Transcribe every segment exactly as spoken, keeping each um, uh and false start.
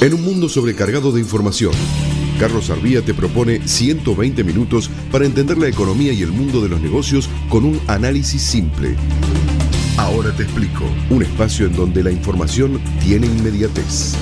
En un mundo sobrecargado de información, Carlos Arbía te propone ciento veinte minutos para entender la economía y el mundo de los negocios con un análisis simple. Ahora te explico, un espacio en donde la información tiene inmediatez.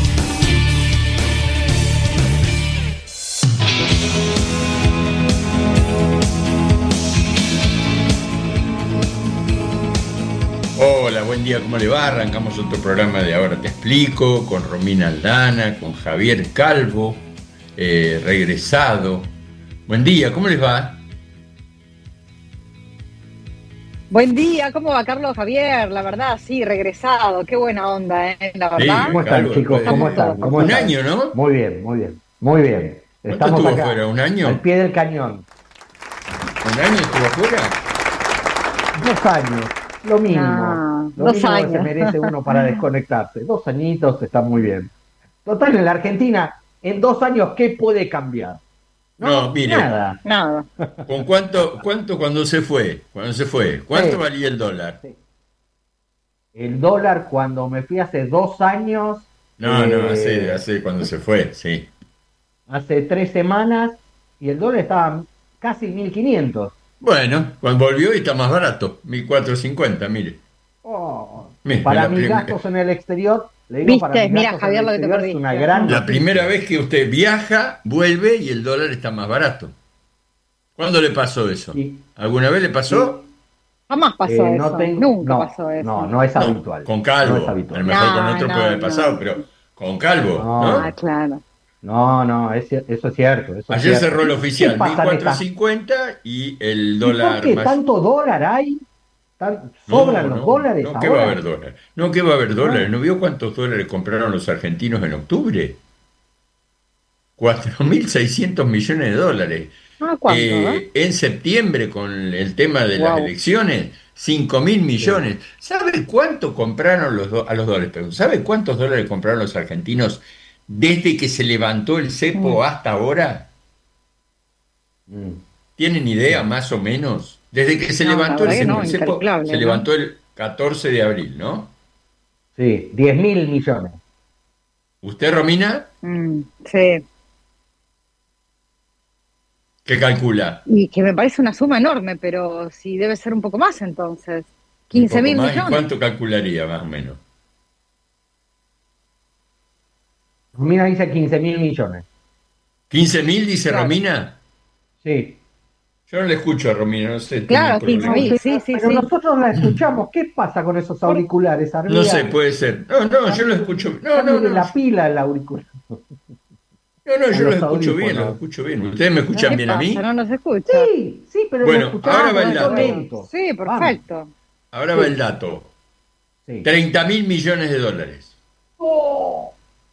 Hola, buen día, ¿cómo le va? Arrancamos otro programa de Ahora te explico, con Romina Aldana, con Javier Calvo, eh, regresado. Buen día, ¿cómo les va? Buen día, ¿cómo va Carlos, Javier? La verdad, sí, regresado, qué buena onda, ¿eh? La verdad. Sí, ¿Cómo están, Calvo, chicos? después- ¿Cómo están? ¿Cómo Un están? año, ¿no? Muy bien, muy bien, muy bien. ¿Cuánto Estamos estuvo acá, fuera? ¿Un año? al pie del cañón. ¿Un año estuvo afuera? Dos años, lo mínimo. No, lo dos mínimo que años. se merece uno para desconectarse. Dos añitos está muy bien. Total, en la Argentina, en dos años, ¿qué puede cambiar? No, mire. Nada. Nada. ¿Con cuánto, cuánto cuando se fue? Cuando se fue, ¿cuánto Sí. valía el dólar? El dólar, cuando me fui hace dos años, No, eh, no, hace, hace cuando se fue, sí. hace tres semanas, y el dólar estaba casi mil quinientos. Bueno, cuando volvió y está más barato, mil cuatrocientos cincuenta, mire. Oh, Mira, para la mis prim- gastos en el exterior, le digo, Viste, para mis mira, gastos Javier, en lo el que te exterior es una perdiste. gran La noticia. primera vez que usted viaja, vuelve y el dólar está más barato. ¿Cuándo le pasó eso? Sí. ¿Alguna vez le pasó? Jamás pasó Eh, eso, no tengo- nunca no, pasó eso. No, no es No, habitual. con Calvo. No es A habitual. lo mejor con No, otro no, puede haber no. pasado, pero con Calvo, No. ¿no? Ah, claro. No, no, es cier- eso es cierto. Eso es Ayer cierto. cerró el ¿Qué oficial, pasa en estas- mil cuatrocientos cincuenta y el ¿Y dólar por qué más... tanto dólar hay? ¿Tan- No, ¿Sobran los no, dólares no, ¿qué ahora? va a haber dólares? No, ¿qué va a haber dólares? No. ¿No vio cuántos dólares compraron los argentinos en octubre? cuatro mil seiscientos millones de dólares. Ah, ¿cuánto? Eh, eh? en septiembre, con el tema de las Wow. elecciones, cinco mil millones. ¿Sabe cuánto compraron los do- a los dólares? Pero ¿sabe cuántos dólares compraron los argentinos desde que se levantó el cepo Mm. hasta ahora? Mm. ¿Tienen idea más o menos? Desde que se No, la levantó el verdad que cepo, no, el cepo incalculable, se ¿no? levantó el catorce de abril, ¿no? Sí, diez mil millones. ¿Usted, Romina, Mm, sí. qué calcula? Y que me parece una suma enorme, pero sí debe ser un poco más entonces. ¿Un quince poco mil más? ¿Y millones. cuánto calcularía más o menos? Romina dice quince mil millones. ¿quince mil dice Claro. Romina? Sí. Yo no le escucho a Romina, no sé. tiene Claro, un problema. quince mil, sí, sí, Pero sí. nosotros la escuchamos. ¿Qué pasa con esos auriculares, Arbia? No sé, puede ser. No, no, yo lo escucho. No, no, Cámbiale no. la pila al auricular. No, no, yo a lo los escucho bien, audífonos. lo escucho bien. ¿Ustedes me escuchan ¿Qué bien a mí? pasa? No nos escucha. Sí, sí, pero Bueno, lo escuchamos ahora va el un dato. poquito lento. Sí, perfecto. Ahora Sí. va el dato. Sí. treinta mil millones de dólares. Oh.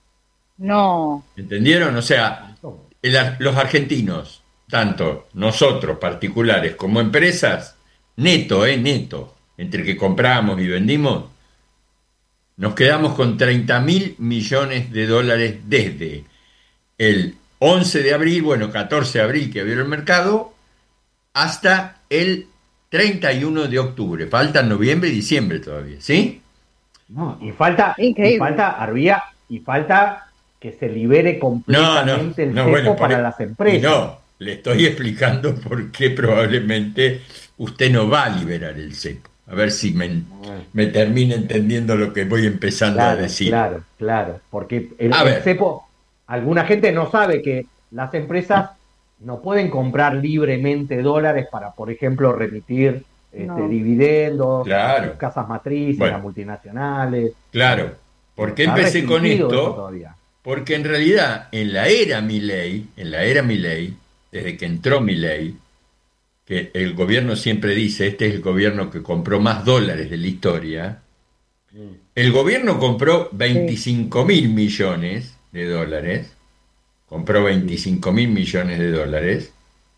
No. ¿Entendieron? O sea, el ar- los argentinos, tanto nosotros particulares como empresas, neto, eh, neto, entre que compramos y vendimos, nos quedamos con treinta mil millones de dólares desde el once de abril, bueno, catorce de abril que abrió el mercado, hasta el treinta y uno de octubre. Faltan noviembre y diciembre todavía, ¿sí? No, y falta, Increíble. y falta, Arbia, y falta que se libere No, no, completamente el no, cepo bueno, por para e- las y empresas. no, le estoy explicando por qué probablemente usted no va a liberar el cepo. A ver si me, me termina entendiendo lo que voy empezando a Claro, decir. claro, claro, porque el, A el ver. cepo, alguna gente no sabe que las empresas no pueden comprar libremente dólares para, por ejemplo, remitir este, No. dividendos Claro. a sus casas matrices, Bueno. a multinacionales. Claro, ¿por qué Está empecé con restringido eso esto? todavía. Porque en realidad en la era Milei, en la era Milei, desde que entró Milei, que el gobierno siempre dice, este es el gobierno que compró más dólares de la historia, el gobierno compró veinticinco mil millones de dólares, compró veinticinco mil millones de dólares,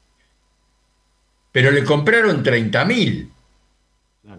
pero le compraron treinta mil. Claro.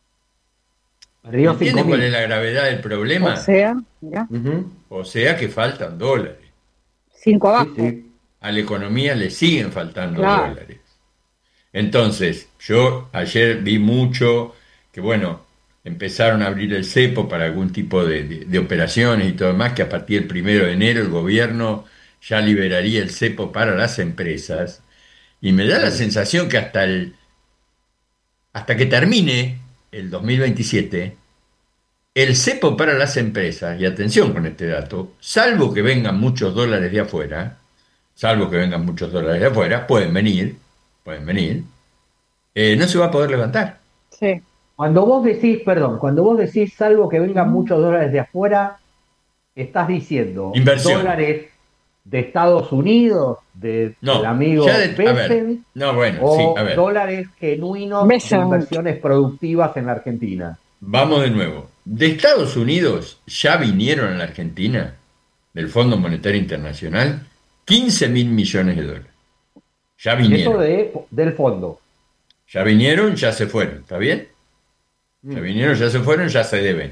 Perdió cinco ¿Entienden cuál es mil. la gravedad del problema? O sea, mira, Ujú. O sea que faltan dólares. cinco abajo. Sí, sí. A la economía le siguen faltando Claro. dólares. Entonces, yo ayer vi mucho que, bueno, empezaron a abrir el cepo para algún tipo de, de, de operaciones y todo demás, que a partir del primero de enero el gobierno ya liberaría el cepo para las empresas, y me da la sensación que hasta el hasta que termine el dos mil veintisiete, el cepo para las empresas, y atención con este dato, salvo que vengan muchos dólares de afuera, salvo que vengan muchos dólares de afuera, pueden venir, pueden venir, eh, no se va a poder levantar. Sí. Cuando vos decís, perdón, cuando vos decís salvo que vengan muchos dólares de afuera, estás diciendo Inversión. Dólares de Estados Unidos, de, no, del amigo de, Besen, no, bueno, o sí, a ver. dólares genuinos Besen. de inversiones productivas en la Argentina. Vamos de nuevo. De Estados Unidos ya vinieron a la Argentina, del Fondo Monetario Internacional, quince mil millones de dólares. Ya vinieron. Eso de, del fondo. Ya vinieron, ya se fueron, ¿está bien? Ya vinieron, ya se fueron, ya se deben.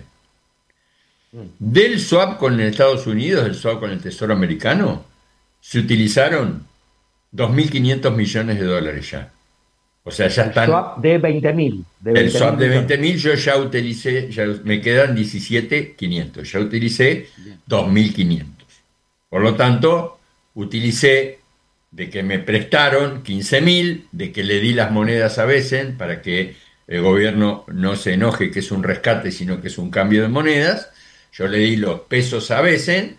Del swap con Estados Unidos, el swap con el Tesoro Americano, se utilizaron dos mil quinientos millones de dólares ya. O sea, ya el están... swap de veinte mil. El swap de veinte mil yo ya utilicé, ya me quedan diecisiete mil quinientos, ya utilicé dos mil quinientos. Por lo tanto, utilicé de que me prestaron quince mil, de que le di las monedas a Besen para que el gobierno no se enoje que es un rescate, sino que es un cambio de monedas. Yo le di los pesos a Besen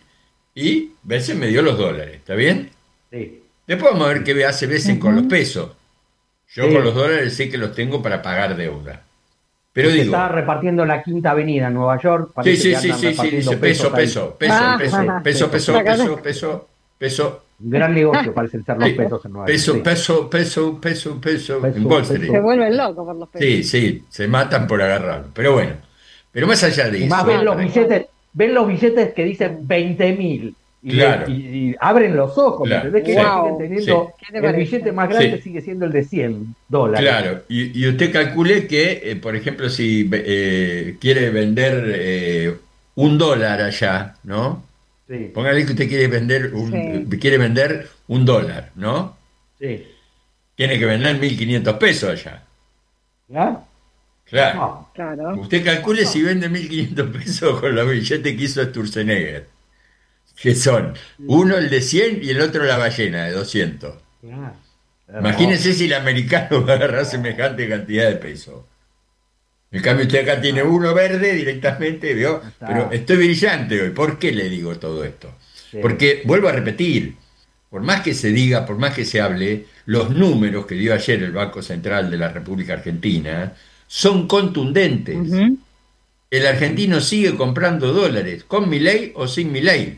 y Besen me dio los dólares, ¿está bien? Sí. Después vamos a ver qué hace Besen uh-huh. con los pesos. Yo sí. con los dólares sé que los tengo para pagar deuda. Pero se digo... está repartiendo en la Quinta Avenida en Nueva York. Sí, sí, sí, sí, sí, dice peso, peso, peso, ah, peso, ah, peso, peso, peso, peso, peso, peso. Un gran negocio parecen ser los pesos en Nueva York. Peso, sí. peso, peso, peso, peso, peso, en Wall Street. Se vuelven locos por los pesos. Sí, sí, se matan por agarrarlo. Pero bueno, pero más allá de y eso... Más ven los billetes, ven los billetes que dicen veinte mil. Y, claro. y, y abren los ojos, claro. ¿entendés? Que wow. siguen teniendo, sí. el billete más grande sí. sigue siendo el de cien dólares. Claro, y, y usted calcule que, eh, por ejemplo, si eh, quiere vender eh, un dólar allá, ¿no? Sí. Póngale que usted quiere vender un, sí. quiere vender un dólar, ¿no? Sí. Tiene que vender mil quinientos pesos allá. ¿Ya? Claro. No. claro. Usted calcule no. si vende mil quinientos pesos con los billetes que hizo Sturzenegger. Que son uno el de cien y el otro la ballena de doscientos. Ah, imagínense si el americano va a agarrar semejante cantidad de peso. En cambio usted acá tiene uno verde directamente, ¿vio? Pero estoy brillante hoy. ¿Por qué le digo todo esto? Sí. Porque, vuelvo a repetir, por más que se diga, por más que se hable, los números que dio ayer el Banco Central de la República Argentina son contundentes. Uh-huh. El argentino sigue comprando dólares, con Milei o sin Milei.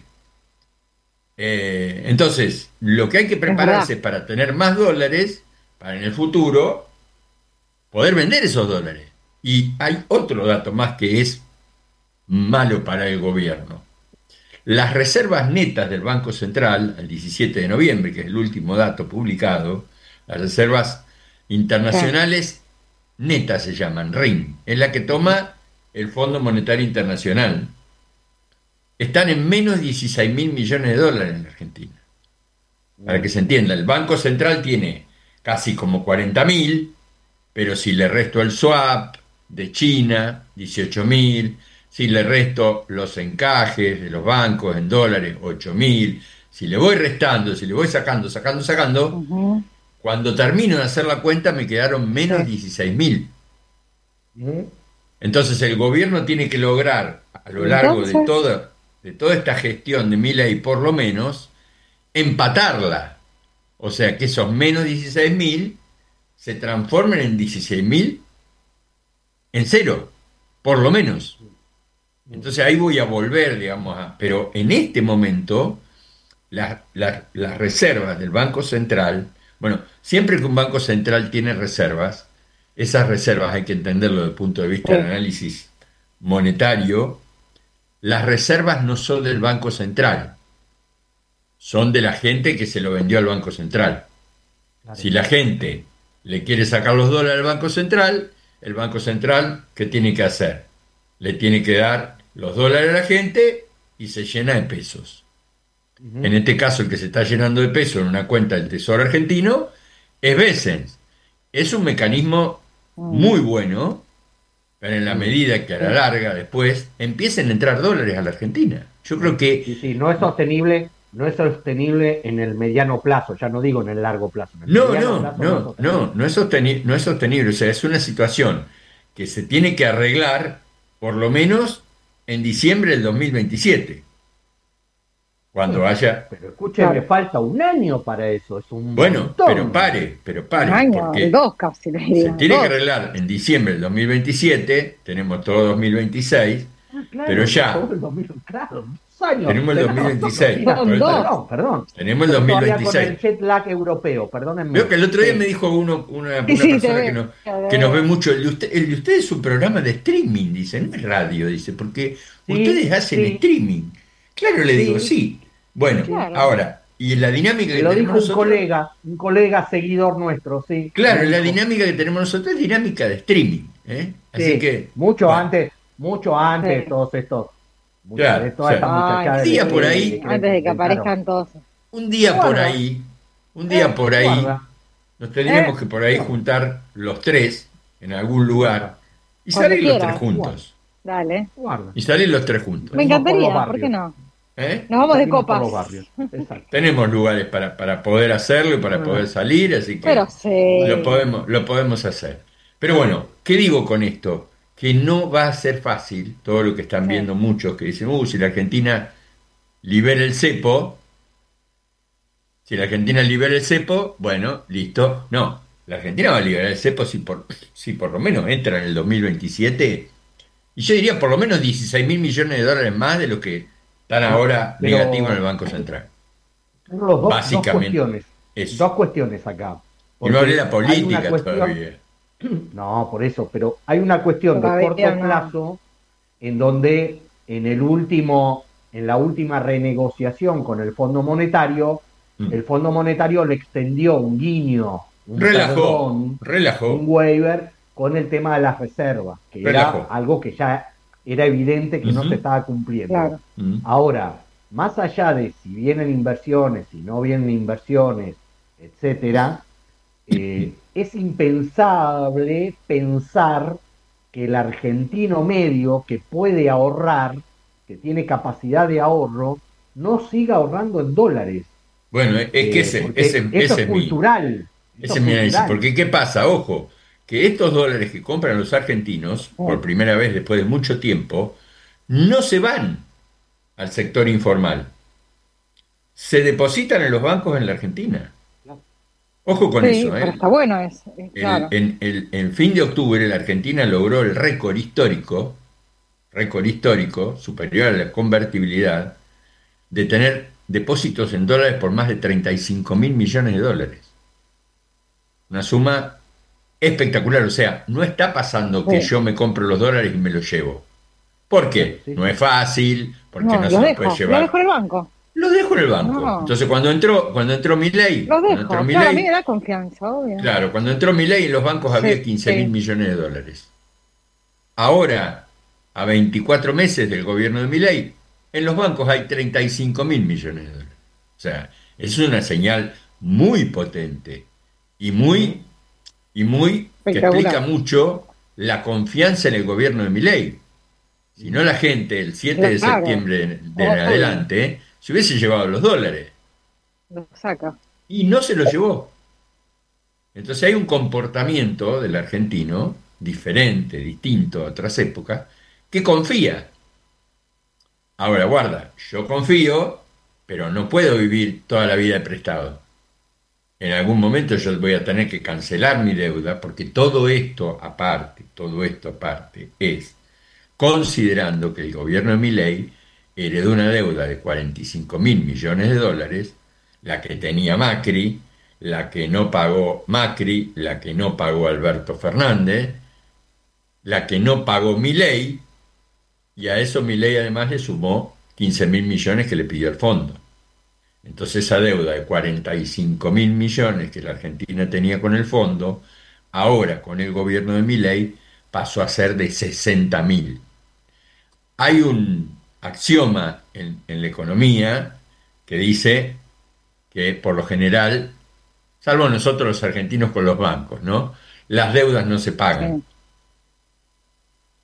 Eh, entonces, lo que hay que prepararse es para tener más dólares, para en el futuro poder vender esos dólares. Y hay otro dato más que es malo para el gobierno. Las reservas netas del Banco Central, el diecisiete de noviembre, que es el último dato publicado, las reservas internacionales netas se llaman, R I N, es la que toma el Fondo Monetario Internacional. Están en menos dieciséis mil millones de dólares en la Argentina. Para que se entienda, el Banco Central tiene casi como cuarenta mil, pero si le resto el swap de China, dieciocho mil, si le resto los encajes de los bancos en dólares, ocho mil, si le voy restando, si le voy sacando, sacando, sacando, uh-huh. cuando termino de hacer la cuenta me quedaron menos dieciséis mil. Uh-huh. Entonces el gobierno tiene que lograr, a lo largo Entonces... de toda... de toda esta gestión de Milei, por lo menos, empatarla. O sea, que esos menos dieciséis mil se transformen en dieciséis mil en cero, por lo menos. Entonces ahí voy a volver, digamos, a, pero en este momento las, las, las reservas del Banco Central, bueno, siempre que un Banco Central tiene reservas, esas reservas hay que entenderlo desde el punto de vista del análisis monetario. Las reservas no son del Banco Central, son de la gente que se lo vendió al Banco Central. Claro. Si la gente le quiere sacar los dólares al Banco Central, el Banco Central, ¿qué tiene que hacer? Le tiene que dar los dólares a la gente y se llena de pesos. Uh-huh. En este caso, el que se está llenando de pesos en una cuenta del Tesoro argentino es Besen. Es un mecanismo uh-huh. muy bueno, pero en la medida que a la larga después empiecen a entrar dólares a la Argentina. Yo creo que Sí, sí, no es sostenible, no es sostenible en el mediano plazo, ya no digo en el largo plazo, en el no, mediano no, plazo no es no, sostenible. no, no es sostenible, no es sostenible. O sea, es una situación que se tiene que arreglar por lo menos en diciembre del dos mil veintisiete, cuando Bueno, haya. pero escúcheme, Claro. falta un año para eso, es un Bueno, pero montón. pare, pero Un pare, año, y porque dos casi, le se diría. tiene que Dos. arreglar en diciembre del dos mil veintisiete, tenemos todo dos mil veintiséis, Ah, pero claro, todo ya el dos mil, claro, dos años. tenemos el Tenés razón, dos mil veintiséis. Cristina. Por Son esto, dos. Perdón, perdón. tenemos el Estoy todavía con dos mil veintiséis. el jet lag europeo, Veo perdónenme. que el otro día me Sí, dijo uno, una, Sí, una sí, te persona que, veo, no, te que nos ve veo. mucho. El de, usted, el de usted es un programa de streaming, dice, no es radio, dice, porque sí, ustedes hacen sí, streaming. Claro, le digo, sí, sí. Bueno, sí. Claro. ahora, y la dinámica Me que lo tenemos dijo un nosotros, colega, un colega seguidor nuestro, sí, me lo claro, la dijo. dinámica que tenemos nosotros es dinámica de streaming. ¿eh? Así Sí, que, mucho bueno, antes, mucho antes de Sí. todos estos, mucha- de claro, o toda esta sea, Ay, un muchachada de día por streaming sí. que ahí, creen que Antes de que inventaron. aparezcan todos. un día por Guarda, ahí, un día eh, por ahí, guarda, nos ¿Eh? tendríamos que por ahí guarda, juntar los tres en algún lugar guarda, y Cuando salir los tres quieras. guarda, juntos. Dale. guarda. Y salir los tres juntos. Me Salimos por los encantaría, ¿por qué barrios, no? ¿eh? Nos vamos de salimos por copas. los barrios. Exacto. Tenemos lugares para, para poder hacerlo y para poder Ah, salir, así que Pero lo sí. podemos, lo podemos hacer. Pero bueno, ¿qué digo con esto? Que no va a ser fácil, todo lo que están Sí. viendo muchos que dicen, uh, si la Argentina libera el cepo, si la Argentina libera el cepo, bueno, listo. No, la Argentina va a liberar el cepo si por, si por lo menos entra en el dos mil veintisiete, y yo diría por lo menos dieciséis mil millones de dólares más de lo que están ah, ahora negativos en el pero, Banco Central. Carlos, dos, dos Básicamente cuestiones, eso. dos cuestiones acá. Y no hablé de Porque la hay una política cuestión, todavía. no, por eso, pero hay una cuestión de Todavía corto no. plazo en donde en el último, en la última renegociación con el Fondo Monetario, Mm. el Fondo Monetario le extendió un guiño, un Relajó, perdón, un relajó, waiver con el tema de las reservas, que era relajó. algo que ya era evidente que no Ujú. se estaba cumpliendo. Claro. Mm. Ahora, más allá de si vienen inversiones, si no vienen inversiones, etcétera, eh, es impensable pensar que el argentino medio que puede ahorrar, que tiene capacidad de ahorro, no siga ahorrando en dólares. Bueno, es que Eh, ese, porque ese, eso ese es es mi, cultural. Eso ese es es mi análisis. cultural. Porque ¿qué pasa? Ojo, que estos dólares que compran los argentinos, por primera vez después de mucho tiempo, no se van al sector informal. Se depositan en los bancos en la Argentina. Ojo con Sí, eso, pero ¿eh? está bueno eso. eh, El- Claro. en, el, en fin de octubre la Argentina logró el récord histórico, récord histórico, superior a la convertibilidad, de tener depósitos en dólares por más de treinta y cinco mil millones de dólares. Una suma espectacular. O sea, no está pasando que Sí. yo me compro los dólares y me los llevo. ¿Por qué? Sí, sí, No sí. es fácil, porque No, no se los los dejo. puede Los llevar. dejo en el banco. Los dejo en el banco. No. Entonces cuando entró, cuando entró Milei, Los cuando entró dejo. Claro, a mí me Milei, da confianza, obvio. claro, cuando entró Milei en los bancos había Sí, quince mil sí. millones de dólares. Ahora, a veinticuatro meses del gobierno de Milei, en los bancos hay treinta y cinco mil millones de dólares. O sea, es una señal muy potente y muy, y muy que Espectacular. explica mucho la confianza en el gobierno de Milei. Si no, la gente el siete de Claro. septiembre de en Obvio. adelante se hubiese llevado los dólares Lo saca. y no se los llevó. Entonces hay un comportamiento del argentino diferente, distinto a otras épocas, que confía. Ahora, guarda, yo confío, pero no puedo vivir toda la vida de prestado. En algún momento yo voy a tener que cancelar mi deuda, porque todo esto aparte, todo esto aparte es considerando que el gobierno de Milei heredó una deuda de cuarenta y cinco mil millones de dólares, la que tenía Macri, la que no pagó Macri, la que no pagó Alberto Fernández, la que no pagó Milei, y a eso Milei además le sumó quince mil millones que le pidió el fondo. Entonces esa deuda de cuarenta y cinco mil millones que la Argentina tenía con el fondo, ahora con el gobierno de Milei pasó a ser de sesenta mil. Hay un axioma en, en la economía que dice que por lo general, salvo nosotros los argentinos con los bancos, ¿no? Las deudas no se pagan. Sí.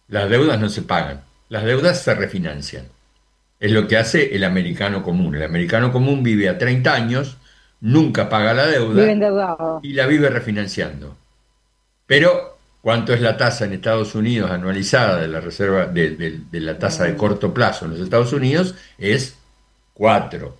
las deudas no se pagan, las deudas se refinancian. Es lo que hace el americano común. El americano común vive a treinta años, nunca paga la deuda Vive endeudado. y la vive refinanciando. Pero, ¿cuánto es la tasa en Estados Unidos anualizada de la reserva de, de- de la tasa de corto plazo en los Estados Unidos? Es cuatro.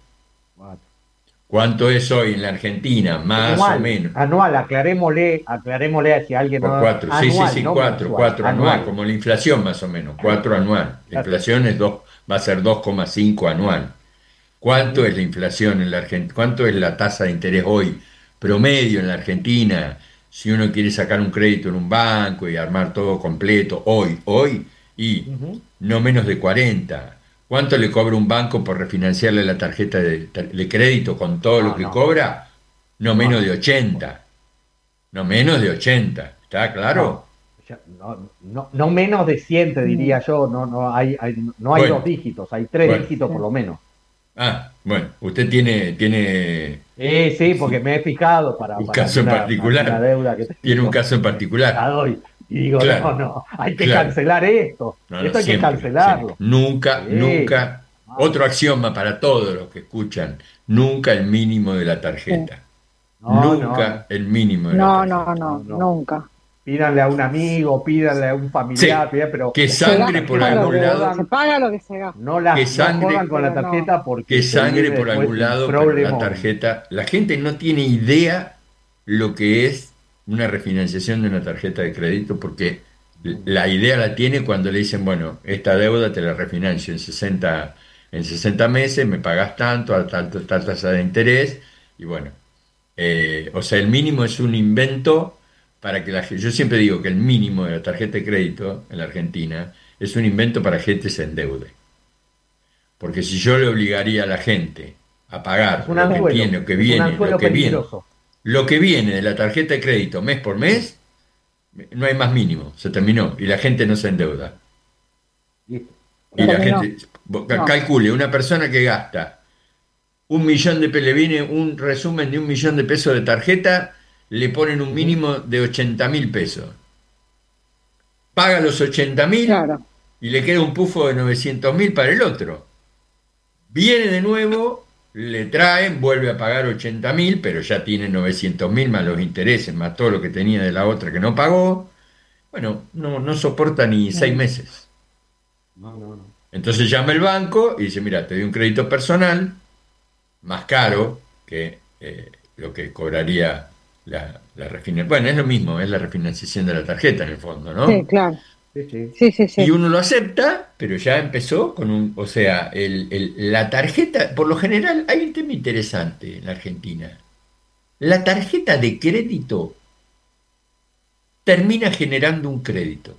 ¿Cuánto es hoy en la Argentina? Más anual, o menos. Anual, aclarémosle, aclarémosle si alguien Por no. cuatro, sí, sí, anual, sí, no cuatro, mensual, cuatro anual, anual. como la inflación más o menos, cuatro anual. La Claro. inflación es dos, va a ser dos coma cinco anual. ¿Cuánto es la inflación en la Argentina? ¿Cuánto es la tasa de interés hoy promedio en la Argentina? Si uno quiere sacar un crédito en un banco y armar todo completo, hoy, hoy, y Ujú. no menos de cuarenta. ¿Cuánto le cobra un banco por refinanciarle la tarjeta de, de crédito con todo No, lo que no. cobra? No menos No. de ochenta. No menos de ochenta. ¿Está claro? No, ya- no, no, no menos de cien, te diría yo. No, no hay, hay- no hay Bueno. dos dígitos, hay tres Bueno. dígitos por lo menos. Ah, bueno, usted tiene, tiene Sí, sí, porque me he fijado para, un para caso en una- particular. una deuda que tengo. Tiene un caso en particular. La doy. Y digo, Claro. no, no, hay que Claro. cancelar esto. No, no, esto hay siempre, que cancelarlo. siempre. Nunca, Sí. nunca. Otro axioma para todos los que escuchan: nunca el mínimo de la tarjeta. No, nunca el mínimo de No, la no, tarjeta. no, No, no. nunca. Pídanle a un amigo, pídanle a un familiar, Sí, pídanle, pero que Se sangre gasta por lo algún que- lado. Se paga lo que se gasta. no la que no sangre- jodan con la pero no. tarjeta porque Que se sangre viene por después algún un lado, pero la problemón. tarjeta. La gente no tiene idea lo que es una refinanciación de una tarjeta de crédito, porque la idea la tiene cuando le dicen, bueno, esta deuda te la refinancio en sesenta, en sesenta meses, me pagas tanto, a tal, tal tasa de interés, y bueno, eh, o sea, el mínimo es un invento para que la gente. Yo siempre digo que el mínimo de la tarjeta de crédito en la Argentina es un invento para que gente se endeude. Porque si yo le obligaría a la gente a pagar Es un lo que anzuelo, tiene, lo que es un viene, anzuelo lo que viene, peligroso. lo que viene de la tarjeta de crédito mes por mes, no hay más mínimo, se terminó y la gente no se endeuda. Listo. Y la Terminó. gente, No. calcule, una persona que gasta un millón de pesos, le viene un resumen de un millón de pesos de tarjeta, le ponen un mínimo de ochenta mil pesos. Paga los ochenta mil Claro. y le queda un pufo de novecientos mil para el otro. Viene de nuevo, le traen, vuelve a pagar ochenta mil, pero ya tiene novecientos mil más los intereses, más todo lo que tenía de la otra que no pagó. Bueno, no, no soporta ni seis meses. No, no, no. Entonces llama el banco y dice, mira, te doy un crédito personal más caro que eh, lo que cobraría la, la refinanciación. Bueno, es lo mismo, es la refinanciación de la tarjeta en el fondo, ¿no? Sí, claro. Sí, sí. Sí, sí, sí. Y uno lo acepta, pero ya empezó con un, o sea, el, el- la tarjeta, por lo general, hay un tema interesante en la Argentina. La tarjeta de crédito termina generando un crédito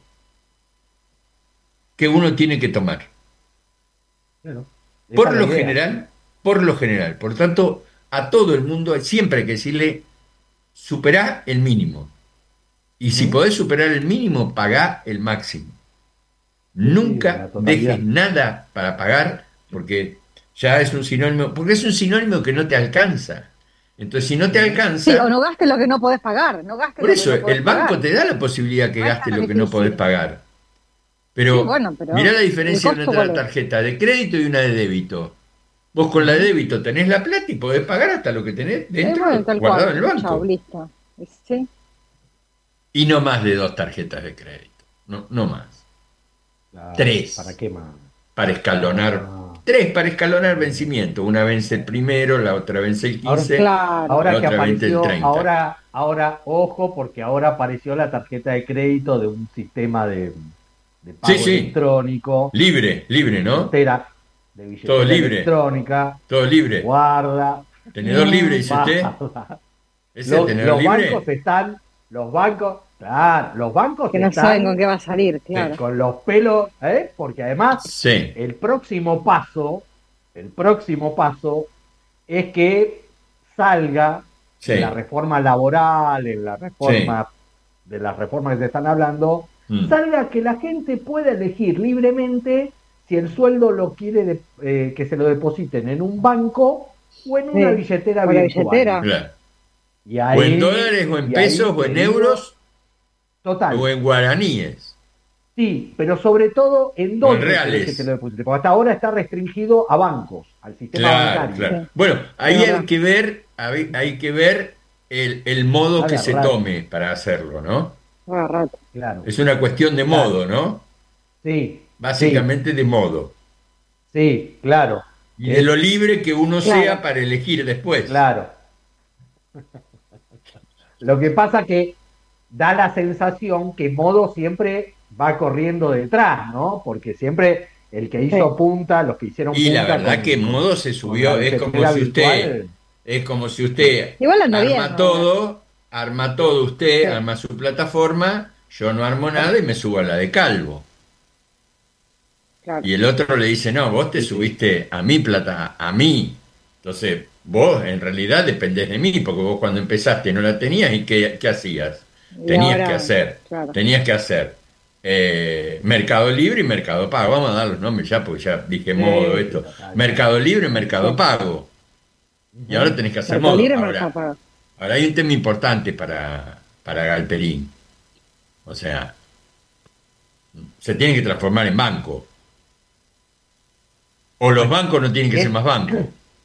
que uno tiene que tomar. Bueno, esa Por es la lo idea. general, por lo general. Por tanto, a todo el mundo siempre hay que decirle, superá el mínimo. Y si Ujú. podés superar el mínimo, pagá el máximo. Sí, la Nunca totalidad. dejes nada para pagar, porque ya es un sinónimo, porque es un sinónimo que no te alcanza. Entonces, si no te alcanza, Sí, o no gastes lo que no podés pagar. No gastes por lo eso que no podés el banco pagar. te da la posibilidad que No es gastes tan lo que no difícil. podés pagar. Pero, Sí, bueno, pero mirá la diferencia ¿el costo entre cuál una es? tarjeta de crédito y una de débito. Vos con la de débito tenés la plata y podés pagar hasta lo que tenés Eh, dentro, bueno, tal guardado cual. en el banco. Chau, listo. Sí. Y no más de dos tarjetas de crédito. No, no más. Claro, Tres. ¿Para qué más? Para escalonar. Ah. Tres para escalonar vencimiento. Una vence el primero, la otra vence el Ahora, quince. Claro. Ahora la que otra veinte el apareció, treinta. ahora, ahora, ojo, porque ahora apareció la tarjeta de crédito de un sistema de, de pago Sí, sí. electrónico, Libre, libre, ¿no? billetera, de billetera Todo libre. electrónica, Todo libre. guarda, Tenedor libre, dice usted. guarda. ¿Es el Los, tenedor los libre? bancos están, los bancos, claro, los bancos Que no están saben con qué va a salir, claro. con los pelos, ¿eh? Porque además Sí. el próximo paso, el próximo paso es que salga Sí. en la reforma laboral, en la reforma de las reformas que se están hablando, Mm. salga que la gente pueda elegir libremente si el sueldo lo quiere de- eh, que se lo depositen en un banco o en una Sí, billetera o la virtual. billetera. Claro. Y ahí- O en dólares, o en y ahí, pesos, o en querido, euros, total. o en guaraníes. Sí, pero sobre todo en O en dónde querés que reales. te lo deposite, porque hasta ahora está restringido a bancos, al sistema Claro, bancario. claro. Sí, Bueno, es ahí hay verdad. que ver, hay, hay que ver el, el modo que se Agarrate, tome para hacerlo, ¿no? Agarrate. claro, Es una cuestión de claro. modo, ¿no? Sí, sí, Básicamente de modo. sí, claro. Y Que de es, lo libre que uno sea Claro. para elegir después. claro. Lo que pasa que da la sensación que Modo siempre va corriendo detrás, ¿no? Porque siempre el que Sí. hizo punta, los que hicieron Y la punta verdad que con, con, modo se con la subió, es como billetera si usted, virtual, es como si sí, usted Igual anda bien arma ahora. todo, arma todo usted, Sí, arma su plataforma, yo no armo nada y me subo a la de Calvo. claro. Y el otro le dice, no, vos te sí, sí. subiste a mi plata, a mí. Entonces, vos en realidad dependés de mí, porque vos cuando empezaste no la tenías y ¿qué, qué hacías? Y Tenías que ahora, hacer, claro. tenías que hacer eh, Mercado Libre y Mercado Pago. Vamos a dar los nombres ya, porque ya dije modo Sí, sí, esto. total, ya. Mercado Libre y Sí. Mercado Pago. Y ahora Ujú. tenés que hacer Mercado modo. Libre, Mercado Ahora, Pago. ahora hay un tema importante para, para Galperín. O sea, se tiene que transformar en banco. O los Bueno, bancos no tienen que ser es, más bancos.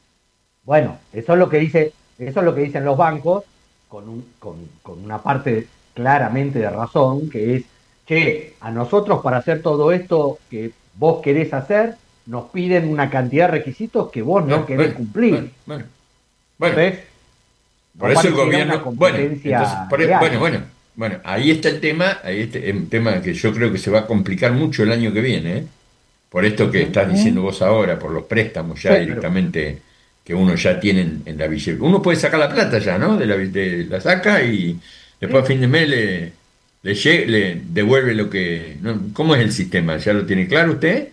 bueno, eso es lo que dice, eso es lo que dicen los bancos, con, un, con, con una parte claramente de razón, que es, che, a nosotros para hacer todo esto que vos querés hacer, nos piden una cantidad de requisitos que vos no Bueno, querés bueno, bueno, cumplir. bueno. Bueno, Entonces, por no eso el pareciera una gobierno, bueno, entonces, competencia por e- bueno, leal. bueno, bueno, ahí está el tema, ahí está el tema que yo creo que se va a complicar mucho el año que viene, ¿eh? Por esto que Ujú. estás diciendo Mm, vos ahora, por los préstamos ya sí, Claro. directamente que uno ya tiene en, en la billetera. Uno puede sacar la plata ya, ¿no? De la, bi- de- la saca y después a Sí. fin de mes le, le, lle- le devuelve lo que... ¿no? ¿Cómo es el sistema? ¿Ya lo tiene claro usted?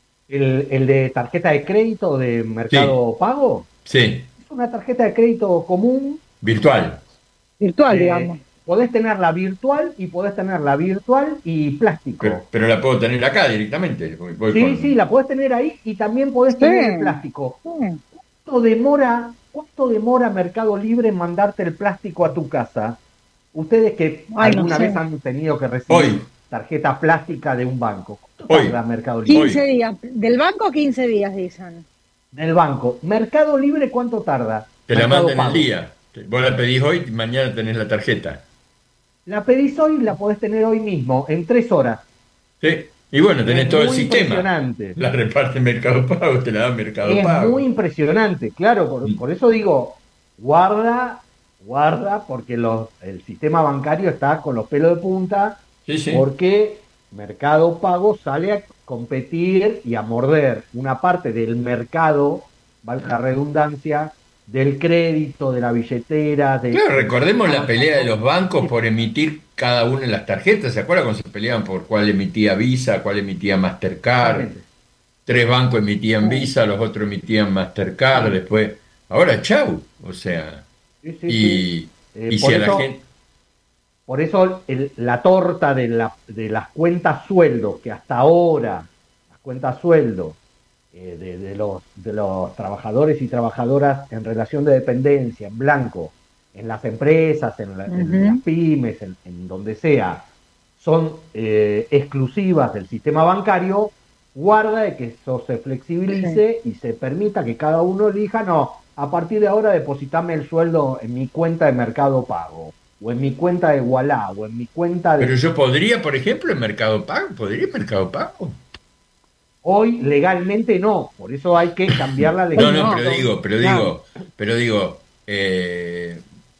El, el de tarjeta de crédito de Sí, Mercado Pago sí, es una tarjeta de crédito común. virtual. virtual, digamos. Eh, podés tenerla virtual y podés tenerla virtual y Pero, plástico. pero la puedo tener acá directamente. Voy Sí, sí, con... la podés tener ahí y también podés Sí, tener el plástico. sí. ¿Cuánto demora, cuánto demora Mercado Libre en mandarte el plástico a tu casa? Ustedes que Ay, no alguna vez sé. han tenido que recibir Hoy, tarjeta plástica de un banco, ¿cuánto tarda hoy, Mercado Libre? quince hoy. días. Del banco, quince días, dicen. Del banco. Mercado Libre, ¿cuánto tarda? Te la Mercado mandan el Pago. día. Vos la pedís hoy y mañana tenés la tarjeta. La pedís hoy y la podés tener hoy mismo, en tres horas. ¿Sí? Y bueno, Es tenés todo el muy sistema. impresionante. La reparte Mercado Pago, te la da Mercado Es muy Pago. impresionante, claro, por, Mm. por eso digo, guarda, guarda, porque los, el sistema bancario está con los pelos de punta, Sí, sí. porque Mercado Pago sale a competir y a morder una parte del mercado, valga la redundancia, del crédito, de la billetera, de, Claro, del recordemos sistema la pelea de bancario. los bancos por emitir cada una de las tarjetas. ¿Se acuerdan cuando se peleaban por cuál emitía Visa, cuál emitía Mastercard? Exactamente. Tres bancos emitían Sí, Visa, los otros emitían Mastercard, después. Ahora, chau. O sea, Sí, sí, sí. y, Eh, y si por a la eso, gente. por eso el- la torta de, la, de las cuentas sueldo, que hasta ahora, las cuentas sueldo eh, de, de los, de los trabajadores y trabajadoras en relación de dependencia, en blanco, en las empresas, en, la- en las ujú, pymes, en, en donde sea, son eh, exclusivas del sistema bancario, guarda de que eso se sí. flexibilice y se permita que cada uno elija, no, a partir de ahora depositame el sueldo en mi cuenta de Mercado Pago, o en mi cuenta de Wallah, o en mi cuenta Pero de... yo podría, por ejemplo, en Mercado Pago, podría en Mercado Pago. Hoy legalmente no, por eso hay que cambiar la No, Hoy no, no, pero legislación. digo, pero claro. digo, pero digo, eh,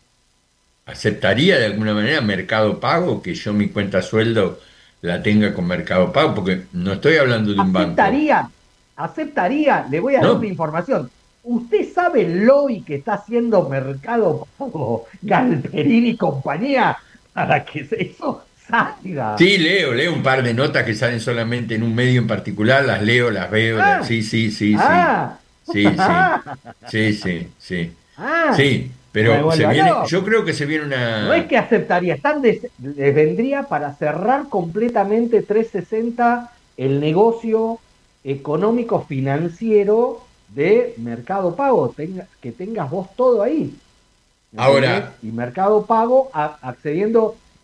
¿aceptaría de alguna manera Mercado Pago que yo mi cuenta sueldo la tenga con Mercado Pago? Porque no estoy hablando de un banco. Aceptaría, aceptaría, le voy a dar una No, información. ¿Usted sabe el lobby que está haciendo Mercado Pago, Galperín y compañía para que eso salga? sí, leo, leo un par de notas que salen solamente en un medio en particular, las leo, las veo, las- Ah, sí, sí, sí, sí, ah, sí, sí, ah, sí, sí, sí, ah, sí, no me pero se vuelva viene, loco. yo creo que se viene No es una, que aceptaría, están des- les vendría para cerrar completamente trescientos sesenta el negocio económico financiero de Mercado Pago, tenga- que tengas vos todo ahí, ¿entendés? ahora, Y Mercado Pago a- accediendo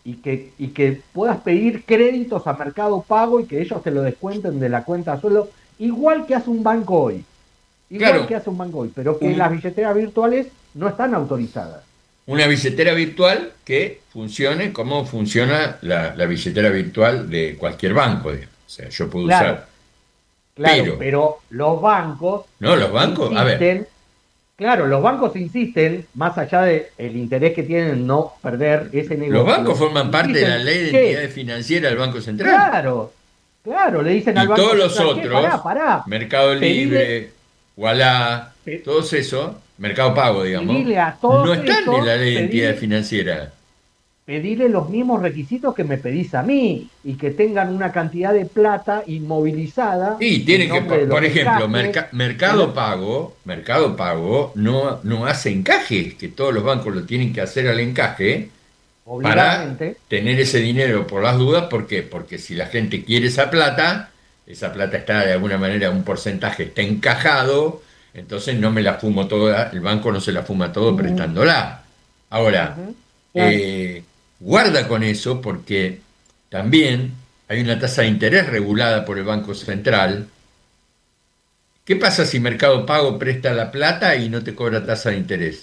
y que, y que puedas pedir créditos a Mercado Pago y que ellos te lo descuenten de la cuenta a sueldo, igual que hace un banco hoy. Igual Claro. que hace un banco hoy, pero que Un- las billeteras virtuales no están autorizadas. Una billetera virtual que funcione como funciona la, la billetera virtual de cualquier banco, digamos. O sea, yo puedo Claro. usar. Claro, Pero- pero, los bancos No, los bancos, a ver. insisten, claro, los bancos insisten, más allá del interés que tienen en no perder ese negocio. Los bancos forman parte de la insisten ley de que- entidades financieras del Banco Central. Claro, claro, le dicen Y al banco todos los central, "¿Qué? otros, Pará, pará, Mercado Pedile- Libre, Wallah, Pe- todos esos, Mercado Pago, digamos, Pedile a todos no están esos, en la ley de pedile- entidades financieras. pedirle los mismos requisitos que me pedís a mí y que tengan una cantidad de plata inmovilizada. Y tienen en que, nombre de por, por los ejemplo, encajes". Merca- Mercado Pero- Pago, Mercado Pago no, no hace encajes, que todos los bancos lo tienen que hacer al encaje para Obligadamente. tener ese dinero por las dudas. ¿Por qué? Porque si la gente quiere esa plata, esa plata está de alguna manera, un porcentaje está encajado, entonces no me la fumo toda, el banco no se la fuma todo prestándola. Ahora, Ujú. eh, guarda con eso porque también hay una tasa de interés regulada por el Banco Central. ¿Qué pasa si Mercado Pago presta la plata y no te cobra tasa de interés?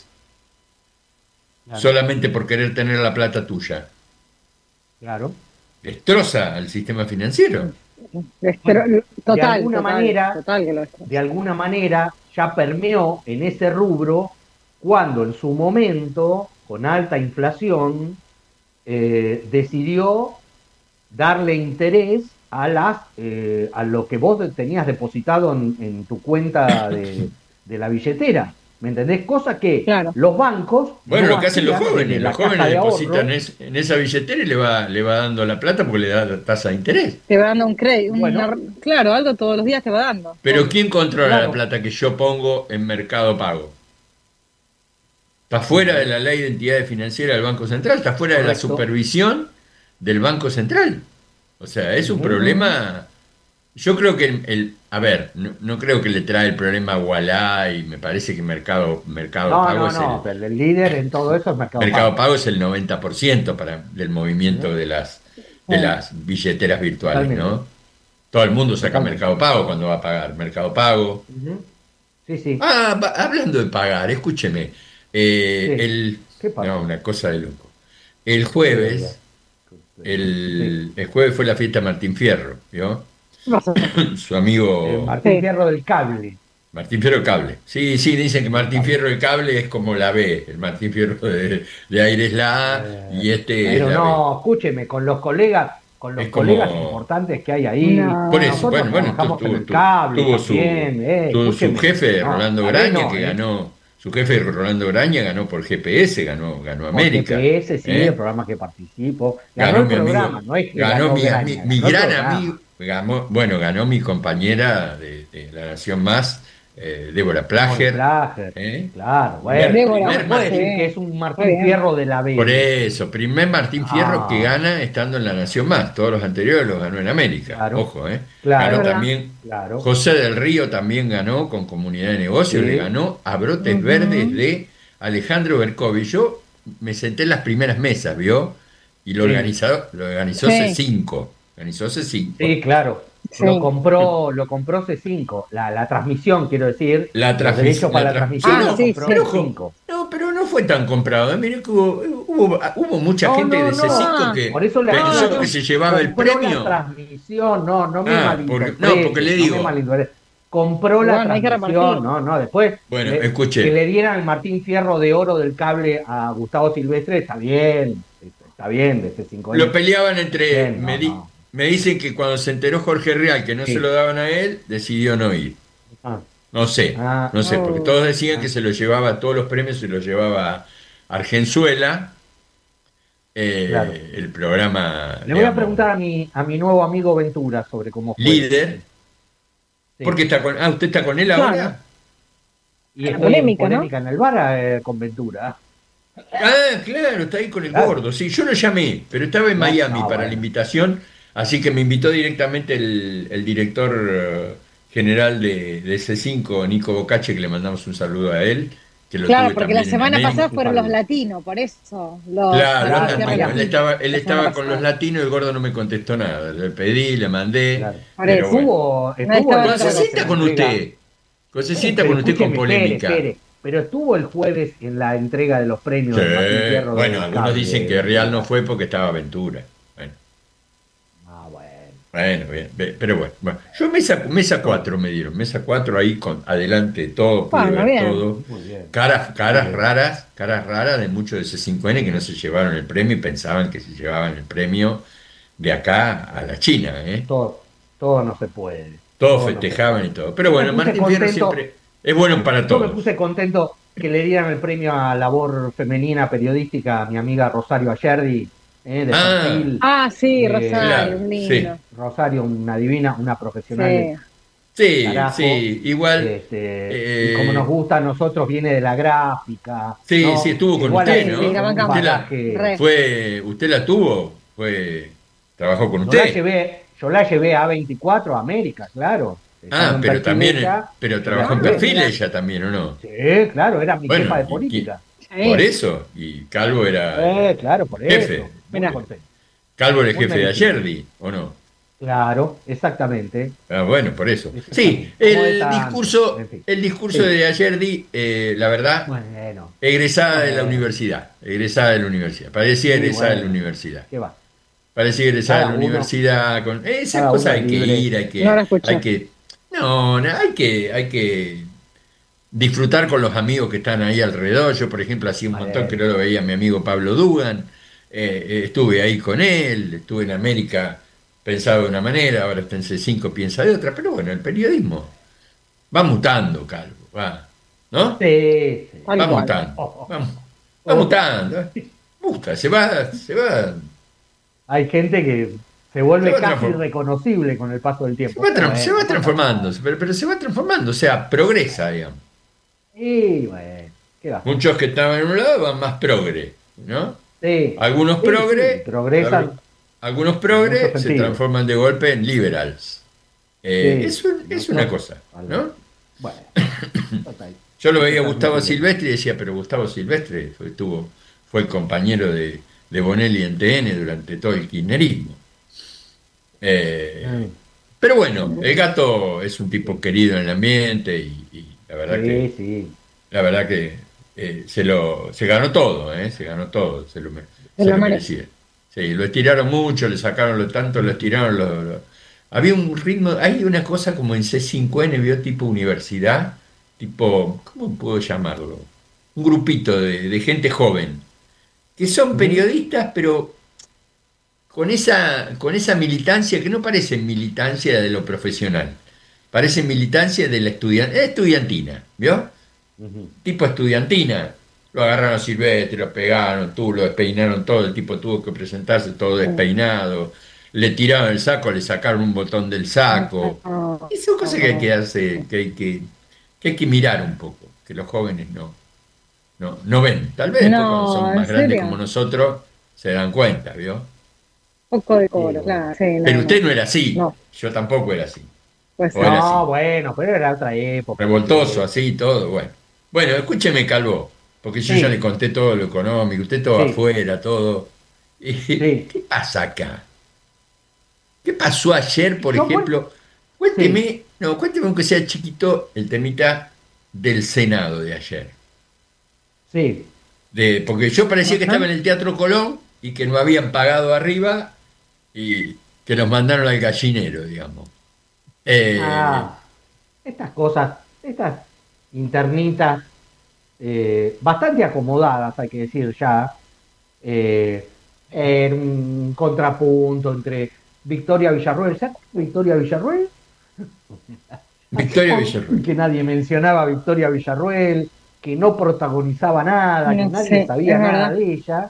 Claro, Solamente por querer tener la plata tuya. claro. Destroza al sistema financiero. Pero, total, de alguna total, manera- total que lo es. De alguna manera ya permeó en ese rubro cuando en su momento, con alta inflación, eh, decidió darle interés a las eh, a lo que vos tenías depositado en, en tu cuenta de, de la billetera. ¿Me entendés? Cosa que Claro. los bancos. Bueno, no lo que hacen los hacían jóvenes, desde la los jóvenes caja de depositan ahorro. es- en esa billetera y le va, le va dando la plata porque le da la tasa de interés. Te va dando un crédito, un- Bueno. una- claro, algo todos los días te va dando. Pero ¿quién controla Claro. la plata que yo pongo en Mercado Pago? Está fuera de la ley de entidades financieras del Banco Central, está fuera de la Correcto. supervisión del Banco Central. O sea, es un Ujú. problema. Yo creo que el, el- a ver, no, no creo que le trae el problema a Wallah y me parece que Mercado, Mercado No, Pago no, es no, el, pero el líder en todo eso es Mercado, Mercado Pago. Pago es el noventa por ciento para, del movimiento de las, de las billeteras virtuales, ¿no? Totalmente. Todo el mundo saca Totalmente. Mercado Pago cuando va a pagar. Mercado Pago. Ujú. Sí, sí. Ah, va- hablando de pagar, escúcheme. eh, Sí. el, ¿Qué pasa? no, una cosa de loco. El jueves, el, el jueves fue la fiesta de Martín Fierro, ¿vio? ¿Qué pasa? Su amigo Eh, Martín Sí. Fierro del cable. Martín Fierro Cable. Sí, sí, dicen que Martín Fierro el Cable es como la B. El Martín Fierro de, de aire es la A y este Pero es la no, escúcheme, con los colegas, con los Es como- colegas importantes que hay ahí. No. B. Por eso, Nosotros bueno, bueno, trabajamos tu- en tu- el tu- cable tuvo su, también, eh, tuvo su escúcheme. jefe, No, Rolando tal vez Graña, no, que eh. ganó, su jefe Rolando Graña ganó por G P S, ganó, ganó Por América. G P S, sí, ¿eh? el programa que participo. Ganó, Ganó el mi programa, amigo, no es que ganó mi, Graña, mi- ganó mi el gran programa. amigo, ganó, bueno, ganó mi compañera de, de La Nación Más, eh, Débora Plager. Plager, ¿eh? claro, bueno. Primer- Débora, no primer puede sí. decir que es un Martín Está bien. Fierro de la B. Por eso, primer Martín Fierro Ah. que gana estando en La Nación Más. Todos los anteriores los ganó en América. Claro. Ojo, ¿eh? Claro. Ganó ¿Verdad? también. Claro. José del Río también ganó con Comunidad de Negocios, Sí. le ganó a Brotes Ujú. Verdes de Alejandro Bercovi. Yo me senté en las primeras mesas, ¿vio? Y lo Sí. organizó, lo organizó Sí. C cinco. Organizó C cinco. Sí, claro. Sí. Lo compró, lo compró C cinco, la, la transmisión, quiero decir. La los transmis- derechos para la la, tra- transmisión Ah, lo sí, compró sí. Pero, C ojo, cinco. no, pero no fue tan comprado. ¿eh? Mirá que hubo, hubo, hubo mucha No, gente no, de no. C cinco Ah, que Por eso le pensó aclaro, que se llevaba el compró premio. la transmisión, no, no me Ah, malinterprete. porque- no, porque le digo- No me malinterprete. Compró la Bueno, hay que transmisión, repartir. no, no, después Bueno, le- escuche. que le dieran el Martín Fierro de oro del cable a Gustavo Silvestre, está bien, está bien, de C cinco. Lo peleaban entre. Bien, no, me, di- no. me dicen que cuando se enteró Jorge Real que no Sí. se lo daban a él, decidió no ir. Ah, No sé, Ah. no sé, porque Oh. todos decían Ah. que se lo llevaba, todos los premios se los llevaba Argenzuela, eh, Claro. el programa. le voy a digamos, preguntar a mi, a mi nuevo amigo Ventura sobre cómo fue. líder. Sí. Porque está con. Ah, ¿usted está con él Claro. ahora? Y La estoy polémica, en ¿no? polémica en el bar eh, con Ventura. Ah, claro, está ahí con el Claro. gordo. Sí, yo lo llamé, pero estaba en No, Miami no, para bueno. la invitación, así que me invitó directamente el, el director eh, general de, de C cinco, Nico Bocache, que le mandamos un saludo a él, que lo Claro, tuve porque la también en semana América. pasada fueron los latinos, por eso. Los, Claro, los los cierres latinos. Él latinos. estaba, él La estaba semana con los pasada. latinos y el gordo no me contestó nada. Le pedí, le mandé, Claro. Por pero eso. bueno. Estuvo, No estuvo estaba en Cuando otra se cosa. sienta con entrega. usted, cuando se Eh, sienta pero con usted con escúcheme, espere, polémica. espere. Pero estuvo el jueves en la entrega de los premios Sí, de Martín Fierro bueno, del algunos cable, dicen que Real no Entrega. fue porque estaba Aventura. Bueno, Ah, bueno. bueno, bien, bien, pero bueno, bueno. Yo mesa, mesa cuatro me dieron, mesa cuatro ahí con adelante de todo, pude Bueno, ver bien. todo. Muy bien. Caras, caras Muy bien. raras, caras raras de muchos de C cinco N que no se llevaron el premio y pensaban que se llevaban el premio de acá a la China, ¿eh? Todo, todo no se puede. Todos Todo no se festejaban puede. y todo. Pero Yo me bueno, puse Martín Fierro contento, siempre es bueno para yo me todos. puse contento que le dieran el premio a labor femenina periodística a mi amiga Rosario Ayerdi, eh, de Ah, perfil. Ah, sí, Eh, Rosario, claro, un sí. lindo. Rosario, una divina, una profesional Sí. de Sí, carajo. sí, igual. Este, y como eh, nos gusta a nosotros, viene de la gráfica, sí, ¿no? sí, estuvo con Igual usted, Sí, así, sí, ¿no? la con un bancamos. Usted la, bagaje. Re. fue, usted la tuvo, fue, trabajó con Yo la usted. llevé, yo la llevé a veinticuatro a América, claro. Estando Ah, en pero perfil también, ella, pero yo trabajó en la llevé. Ah, perfil mira. ella también, ¿o no? Sí, claro, era mi jefa Bueno, de y, y- política. por Sí, eso, y Calvo era Eh, eh, claro, por jefe. eso. Muy mira. contento. Calvo era el Muy jefe de merecido. Ayerdi, ¿o no? Claro, exactamente. Ah, bueno, por eso. Sí, Exactamente. Como de el tanto, discurso, en fin. el discurso Sí. de Ayerdi, eh, la verdad, Bueno, egresada de la bueno. universidad, egresada de la universidad, parecía Sí, egresada de la bueno. universidad. ¿Qué va? Parecía egresada de Cada la uno, universidad, con esas cada cosas uno hay es que libre. ir, hay No que, la escuché. hay que, no, no, hay que, hay que disfrutar con los amigos que están ahí alrededor. Yo, por ejemplo, hacía un montón que Bueno, no lo veía a mi amigo Pablo Dugan, eh, eh, estuve ahí con él, estuve en América, pensaba de una manera, ahora está en C cinco, piensa de otra, pero bueno, el periodismo va mutando, Calvo, va, ¿no? sí, sí. Tal Va cual. mutando, Oh, oh, va, va oh. mutando, muta, se va, se va, Hay gente que se se vuelve va casi transformando. irreconocible con el paso del Se tiempo. va, Pero tran- se bueno, va no pasa transformando, nada. pero, pero se va transformando, o sea, progresa, digamos. Y bueno, ¿qué va? Muchos que estaban en un lado van más progre, ¿no? Sí, Algunos sí, progre, sí, progresan algunos en progre muchos se sentidos. transforman de golpe en liberals. Eh, Sí, es, un- es una nosotros, cosa, algo. ¿no? Bueno, total, Yo lo hay que veía a ser Gustavo muy libre. Silvestre y decía, pero Gustavo Silvestre fue, estuvo- fue el compañero de, de Bonelli en T N durante todo el kirchnerismo. Eh, Mm, pero bueno, el gato es un tipo querido en el ambiente y, y la verdad que Sí, sí, la verdad que eh, se lo se ganó todo, ¿eh? Se ganó todo, se lo, me- Se se lo lo merece. merecía. Sí, lo estiraron mucho, le sacaron lo tanto, lo estiraron. Lo, lo- Había un ritmo, hay una cosa como en C cinco N, vio tipo universidad, tipo, ¿cómo puedo llamarlo? Un grupito de, de gente joven, que son ujú, periodistas, pero con esa, con esa militancia que no parece militancia de lo profesional, parece militancia de la estudian- estudiantina, ¿vio? ujú. Tipo estudiantina. Lo agarraron a Silvestre, lo pegaron, tú, lo despeinaron todo, el tipo tuvo que presentarse todo despeinado, le tiraron el saco, le sacaron un botón del saco. No, Y son cosas que hay que no. darse, que hay que, que hay que mirar un poco, que los jóvenes no, no, no ven. Tal vez después cuando No, son ¿en más grandes como serio? nosotros se dan cuenta, ¿vio? Poco de Sí, coro, bueno. claro. Sí, Pero no, usted no. no era así, No, yo tampoco era así. puede O ser. era así, No, bueno, pero era otra época revoltoso, también. así, todo, bueno. Bueno, escúcheme, Calvo, porque yo ya le Sí, conté todo lo económico, usted todo sí, afuera, todo. ¿Y sí. qué pasa acá? ¿Qué pasó ayer, por Yo, bueno, ejemplo? sí, Cuénteme, no, cuénteme aunque sea chiquito el temita del Senado de ayer. sí. De, porque yo parecía que estaba Ajá. en el Teatro Colón y que no habían pagado arriba y que nos mandaron al gallinero, digamos. Eh, Ah, estas cosas, estas internitas, eh, bastante acomodadas, hay que decir ya, eh, en un contrapunto entre Victoria Villarroel. ¿Se acuerdan de Victoria Villarroel? Hacía Victoria un montón Villarruel. que nadie mencionaba a Victoria Villarroel, que no protagonizaba nada, que No nadie sé, sabía es nada verdad. de ella.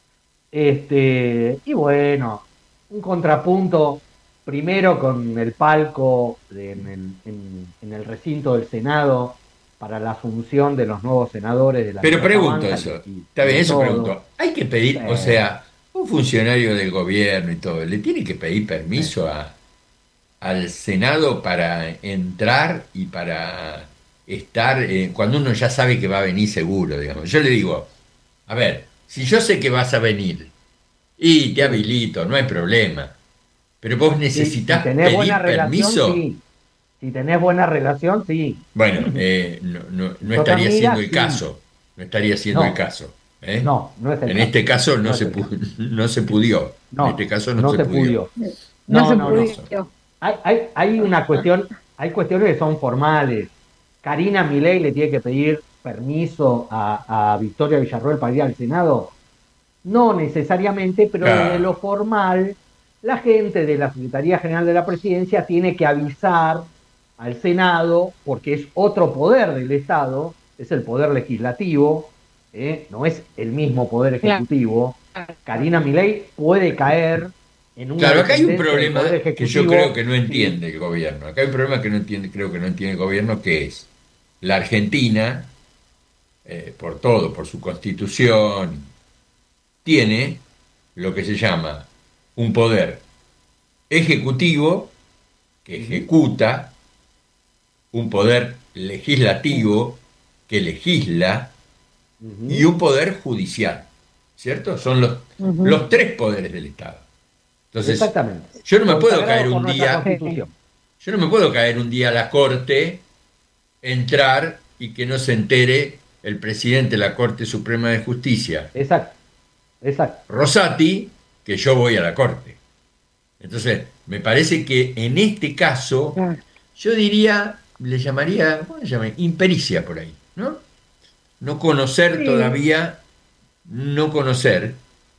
Este, y bueno, un contrapunto primero con el palco de- en, el, en- en el recinto del Senado para la asunción de los nuevos senadores de la Pero Libertad pregunto Avanza eso, y, está y bien, de eso todo. pregunto. Hay que pedir, o Sí, sea, un funcionario del gobierno y todo, ¿le tiene que pedir sí. permiso a, al Senado para entrar y para estar, eh, cuando uno ya sabe que va a venir seguro, digamos. Yo le digo, a ver, si yo sé que vas a venir y te habilito, no hay problema, pero vos Si, necesitas si tenés pedir buena relación, permiso. sí. Si tenés buena relación, sí. Bueno, eh, no, no- Si no sos estaría amiga, siendo el sí. caso, no estaría siendo el No, caso. ¿eh? no, no es el En caso. este caso no, No es se el pu- caso. no se pudió, en este No, caso no no se se pudió. pudo. No No, se no, Por no. eso. pudo. Hay, hay, hay una cuestión, hay cuestiones que son formales. Karina Milei le tiene que pedir permiso a, a Victoria Villarroel para ir al Senado. No necesariamente, pero desde Claro, lo formal, la gente de la Secretaría General de la Presidencia tiene que avisar al Senado, porque es otro poder del Estado, es el poder legislativo, ¿eh? No es el mismo poder Claro. ejecutivo. Karina Milei puede caer en una claro, acá hay un dependencia del poder problema que yo creo ejecutivo, que no sí, entiende el gobierno. Acá hay un problema que no entiende, creo que no entiende el gobierno, que es la Argentina, eh, por todo, por su constitución, tiene lo que se llama un poder ejecutivo que ujú, ejecuta, un poder legislativo que legisla y ujú, un poder judicial, ¿cierto? Son los, Ujú. los tres poderes del Estado. Entonces, exactamente, yo no me puedo caer consagrado por un nuestra día, Sí. Constitución. yo no me puedo caer un día a la Corte, entrar y que no se entere el presidente de la Corte Suprema de Justicia, Exacto, exacto. Rosati, que yo voy a la Corte. Entonces, me parece que en este caso, Claro. yo diría, le llamaría, ¿cómo le llamaría? Impericia por ahí, ¿no? No conocer Sí. todavía, no conocer,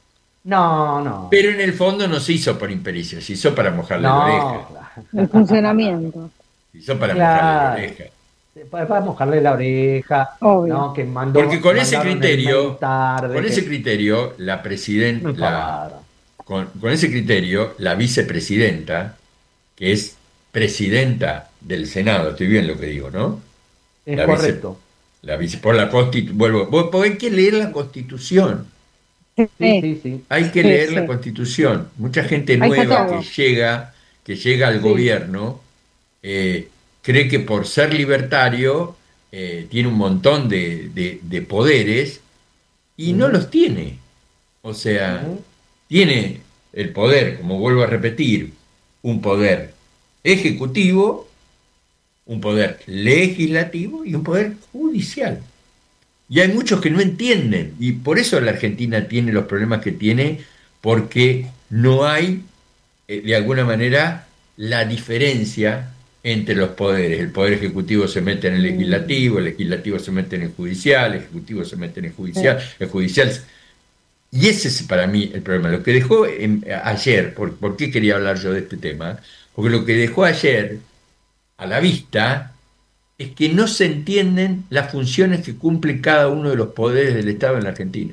No, no, pero en el fondo no se hizo por impericia, se hizo para mojarle la oreja, no, El claro. funcionamiento. se hizo para mojarle la Claro. oreja. Pa- Para mojarle la oreja, Obvio. ¿no? Que Porque mandó, con ese mandaron el mail criterio, tarde, con ese que criterio, la me presidenta, la, pavaron. con, con ese criterio, la vicepresidenta, que es presidenta del Senado, estoy bien lo que digo, ¿no? Es La vice, correcto. la vice, por la constitución, vuelvo, vos- vos hay que leer la Constitución, Sí, Sí, sí, sí. hay que sí, leer la sí. Constitución. Mucha gente Ahí está nueva que todo. llega, que llega al Sí. gobierno, eh, cree que por ser libertario eh, tiene un montón de, de- de poderes y no Ujú, los tiene. O sea, ujú, tiene el poder, como vuelvo a repetir, un poder ejecutivo, un poder legislativo y un poder judicial. Y hay muchos que no entienden, y por eso la Argentina tiene los problemas que tiene, porque no hay, eh, de alguna manera, la diferencia entre los poderes. El poder ejecutivo se mete en el Mm, legislativo, el legislativo se mete en el judicial, el ejecutivo se mete en el sí. judicial, el judicial... Y ese es para mí el problema. Lo que dejó en- ayer, por, ¿por qué quería hablar yo de este tema? Porque lo que dejó ayer a la vista es que no se entienden las funciones que cumple cada uno de los poderes del Estado en la Argentina.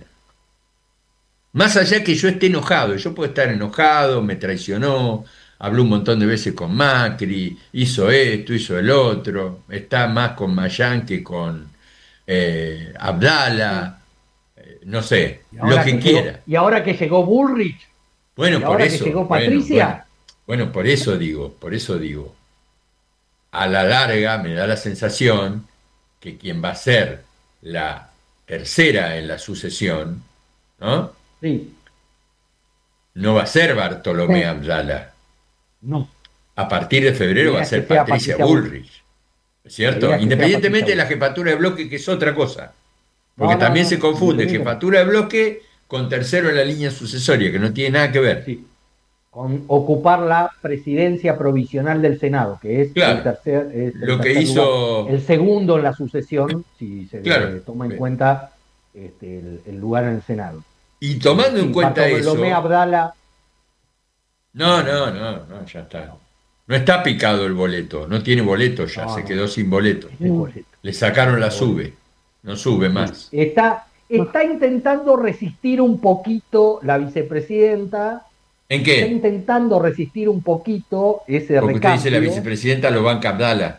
Más allá que yo esté enojado, yo puedo estar enojado, me traicionó, habló un montón de veces con Macri, hizo esto, hizo el otro, está más con Mayán que con eh, Sí. Abdala, eh, no sé, Y lo ahora que que llegó, quiera. y ahora que llegó Bullrich, y Bueno, por ahora que eso, llegó bueno, bueno, Patricia, bueno, por eso digo, por eso digo, a la larga me da la sensación que quien va a ser la tercera en la sucesión, ¿no? sí, No va a ser Bartolomé Sí. Abdala. no. A partir de La febrero va idea a es que ser sea Patricia Patricia Bullrich. Bullrich, La idea ¿cierto? es que sea Independientemente Patricia de la Bullrich. jefatura de bloque, que es otra cosa, No, porque no, también no, se no. confunde Independientemente. jefatura de bloque con tercero en la línea sucesoria, que no tiene nada que ver. Sí. Con ocupar la presidencia provisional del Senado, que es el Claro, tercer, es el lo que tercer lugar. hizo, El segundo en la sucesión, si se claro, eh, toma en cuenta este, el, el lugar en el Senado. y Eh, tomando en sí, cuenta Bartolomé eso, Abdala, no, no, no, no, ya está. No está picado el boleto, no tiene boleto ya, no, se no, quedó sin boleto. ese Mm. boleto, Le sacaron la ese boleto. sube, no sube Sí. más. Está, está intentando resistir un poquito la vicepresidenta, ¿En está qué? intentando resistir un poquito ese Porque usted dice la recambio, vicepresidenta lo banca Abdala.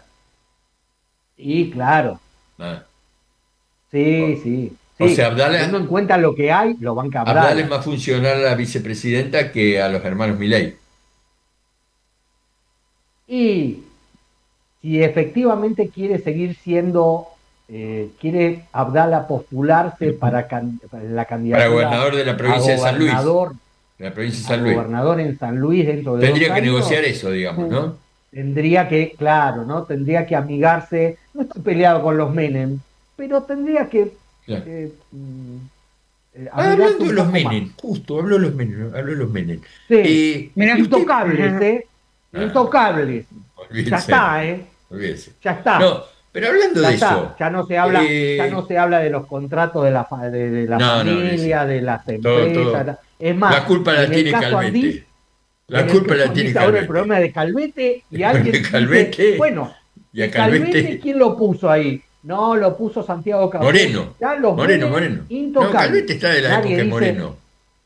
y claro, Ah. sí, O, sí, o sea, sí, Abdala, teniendo en cuenta lo que hay, lo banca Abdala es Abdala. más funcional a la vicepresidenta que a los hermanos Milei. Y si efectivamente quiere seguir siendo, eh, quiere Abdala postularse para, can, para la candidatura Para gobernador de la provincia de San Luis. De la provincia de a San Luis. gobernador en San Luis dentro de Tendría dos que años, negociar eso, digamos, ¿no? Tendría que, claro, ¿no? Tendría que amigarse, no estoy peleado con los Menem, pero tendría que Claro. eh, mm, eh, Ah, amigarse hablando un de los poco Menem, más. justo, habló de los Menem, habló de los Menem. Sí, Eh, Mirá. y usted- intocables, ¿eh? Ah, Intocables. olvídese, Ya está, ¿eh? olvídese. Ya está. No, pero hablando Ya de está. eso. Ya no se habla, eh, ya no se habla de los contratos de la, fa- de, de la No, no, familia, olvídese. de las Todo, empresas. todo. Es más, La culpa la en el tiene caso Calvete. Andís, La en el culpa caso la Andís, tiene ahora el Calvete. problema de Calvete y El alguien problema de Calvete, dice, bueno, y a ¿y Calvete Calvete- quién lo puso ahí? No, lo puso Santiago Caputo. Moreno. Ya los Moreno, Menem, Moreno. No, intocables. Calvete está de la Nadie época de dice- Moreno.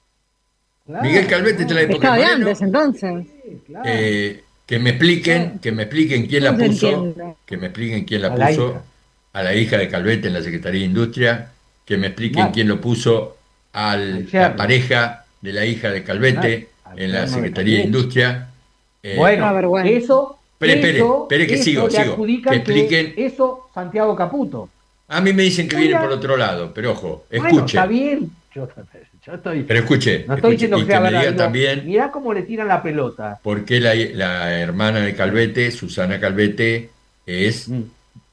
Claro, Miguel Calvete está de la época Estaba de Moreno. antes, entonces. Sí, claro. Eh, que me expliquen, que me expliquen quién la No se puso, entiende. que me expliquen quién la A la puso hija. a la hija de Calvete en la Secretaría de Industria, que me expliquen Claro. quién lo puso a Al la yerno. pareja de la hija de Calvete Claro, al en la yerno de Secretaría de Calvete. Industria. Eh, Bueno, Una vergüenza. eso, Espere, espere, eso, espere que eso sigo, le sigo. adjudican Que expliquen- que eso Santiago Caputo. a mí me dicen que Voy vienen a- por otro lado, pero ojo, Bueno, escuche, está bien. Yo, yo estoy, pero escuche, no estoy escuche, diciendo y que que sea me verdad. diga digo, también mirá cómo le tiran la pelota. por qué la, la hermana de Calvete, Susana Calvete, es Mm.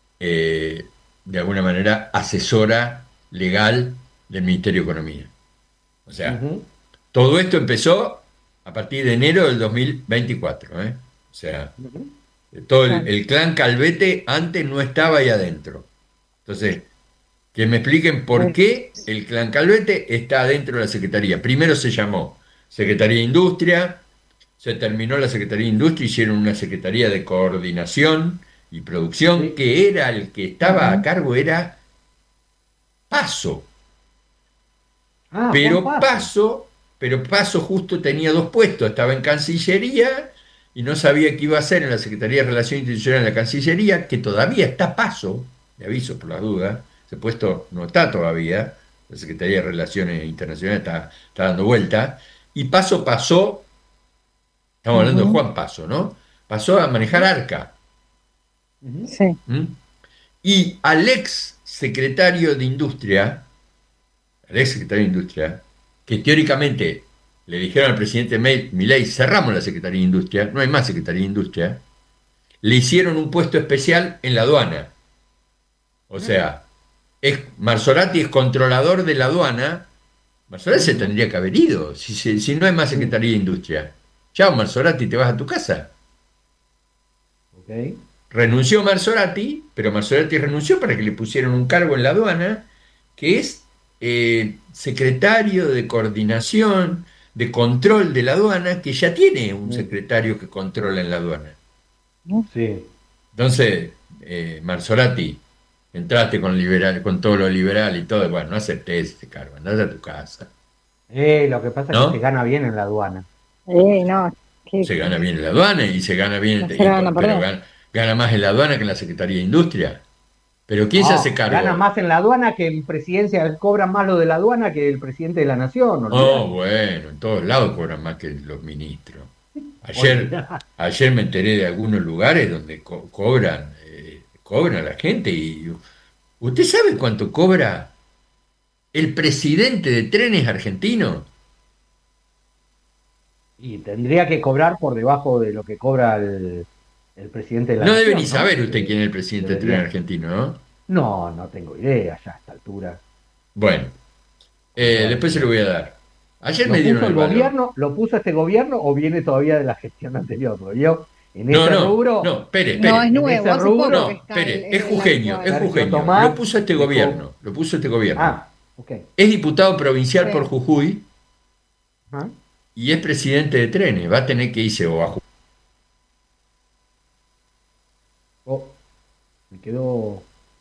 eh, de alguna manera asesora legal del Ministerio de Economía. O sea, Ujú. todo esto empezó a partir de enero del dos mil veinticuatro. ¿eh? O sea, Ujú. todo el, Claro. el clan Calvete antes no estaba ahí adentro. Entonces, que me expliquen por qué el clan Calvete está adentro de la Secretaría. Primero se llamó Secretaría de Industria, se terminó la Secretaría de Industria, hicieron una Secretaría de Coordinación y Producción, Sí. que era el que estaba a Ujú. cargo, era Paso. Ah, Pero Juan Paso. Paso, pero Paso justo tenía dos puestos, estaba en Cancillería y no sabía qué iba a hacer en la Secretaría de Relaciones Institucionales de la Cancillería, que todavía está Paso, le aviso por las dudas, ese puesto no está todavía, la Secretaría de Relaciones Internacionales está, está dando vuelta, y Paso pasó, estamos hablando de Ujú. Juan Paso, ¿no? Pasó a manejar Arca. Ujú. Sí. ¿Mm? Y al ex secretario de Industria, al ex secretario de Industria, que teóricamente le dijeron al presidente May- Milei, cerramos la Secretaría de Industria, no hay más Secretaría de Industria, le hicieron un puesto especial en la aduana. O sea, es, Marzorati es controlador de la aduana. Marzorati se tendría que haber ido, si, se- si no hay más Secretaría de Industria. Chao, Marzorati, te vas a tu casa. Ok. Renunció Marzorati, pero Marzorati renunció para que le pusieran un cargo en la aduana, que es eh, secretario de coordinación, de control de la aduana, que ya tiene un Mm. secretario que controla en la aduana. Sí. Entonces, eh, Marzorati, entraste con liberal, con todo lo liberal y todo, y bueno, no aceptés ese cargo, andate a tu casa. Eh, lo que pasa es ¿No? que se gana bien en la aduana. Eh, no. ¿qué- Se gana bien en la aduana y se gana bien, No y- se la van a pero perder. gana, gana más en la aduana que en la Secretaría de Industria. Pero ¿quién se No, hace cargo? gana más en la aduana que en presidencia, cobran más lo de la aduana que el presidente de la nación. Oh, olvidate. bueno, en todos lados cobran más que los ministros. Ayer, Olvidate. ayer me enteré de algunos lugares donde co- cobran, eh, cobran a la gente y ¿usted sabe cuánto cobra el presidente de Trenes Argentinos? Y tendría que cobrar por debajo de lo que cobra el, el presidente de la No nación. debe ni saber usted quién es el presidente de Debería. Trenes Argentinos, ¿no? No, no tengo idea ya a esta altura. Bueno, eh, Bueno. después se lo voy a dar. Ayer ¿Lo me dieron puso el el valor. gobierno? ¿Lo puso este gobierno o viene todavía de la gestión anterior? Porque yo, en No, ese no, rubro, no, espere, espere. No, es en nuevo. ese Hace rubro- poco No, que está espere, el- es el jujeño, es actual. jujeño. Tomás, Lo puso este dejó- gobierno, lo puso este gobierno. Ah, ok. Es diputado provincial Sí. por Jujuy Ajá. y es presidente de Trenes. Va a tener que irse o a Jujuy. Oh, me quedó.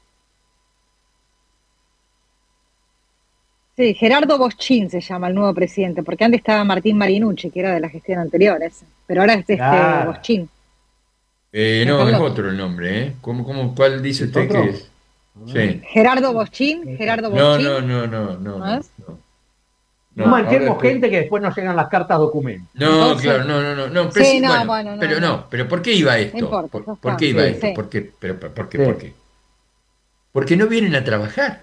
Sí, Gerardo Boschín se llama el nuevo presidente, porque antes estaba Martín Marinucci, que era de la gestión anterior, ese. Pero ahora es este Claro. Boschín. Eh, no, es Carlos. otro el nombre, ¿eh? ¿Cómo, cómo, ¿Cuál dice ¿Es usted otro? que es? Sí. Gerardo Boschín, Gerardo No, Boschín. no, no, no, no. ¿No es? no. No, no, manchemos ahora- gente que después nos llegan las cartas documentos. No, Entonces- claro, no, no, no, no, pero Sí, sí, no, bueno, bueno, no, pero no. no, pero ¿por qué iba esto? No importa, ¿Por, ya por está. qué iba Sí, esto? sí. ¿Por qué? Pero, pero, ¿por qué? Sí. ¿Por qué? Porque no vienen a trabajar.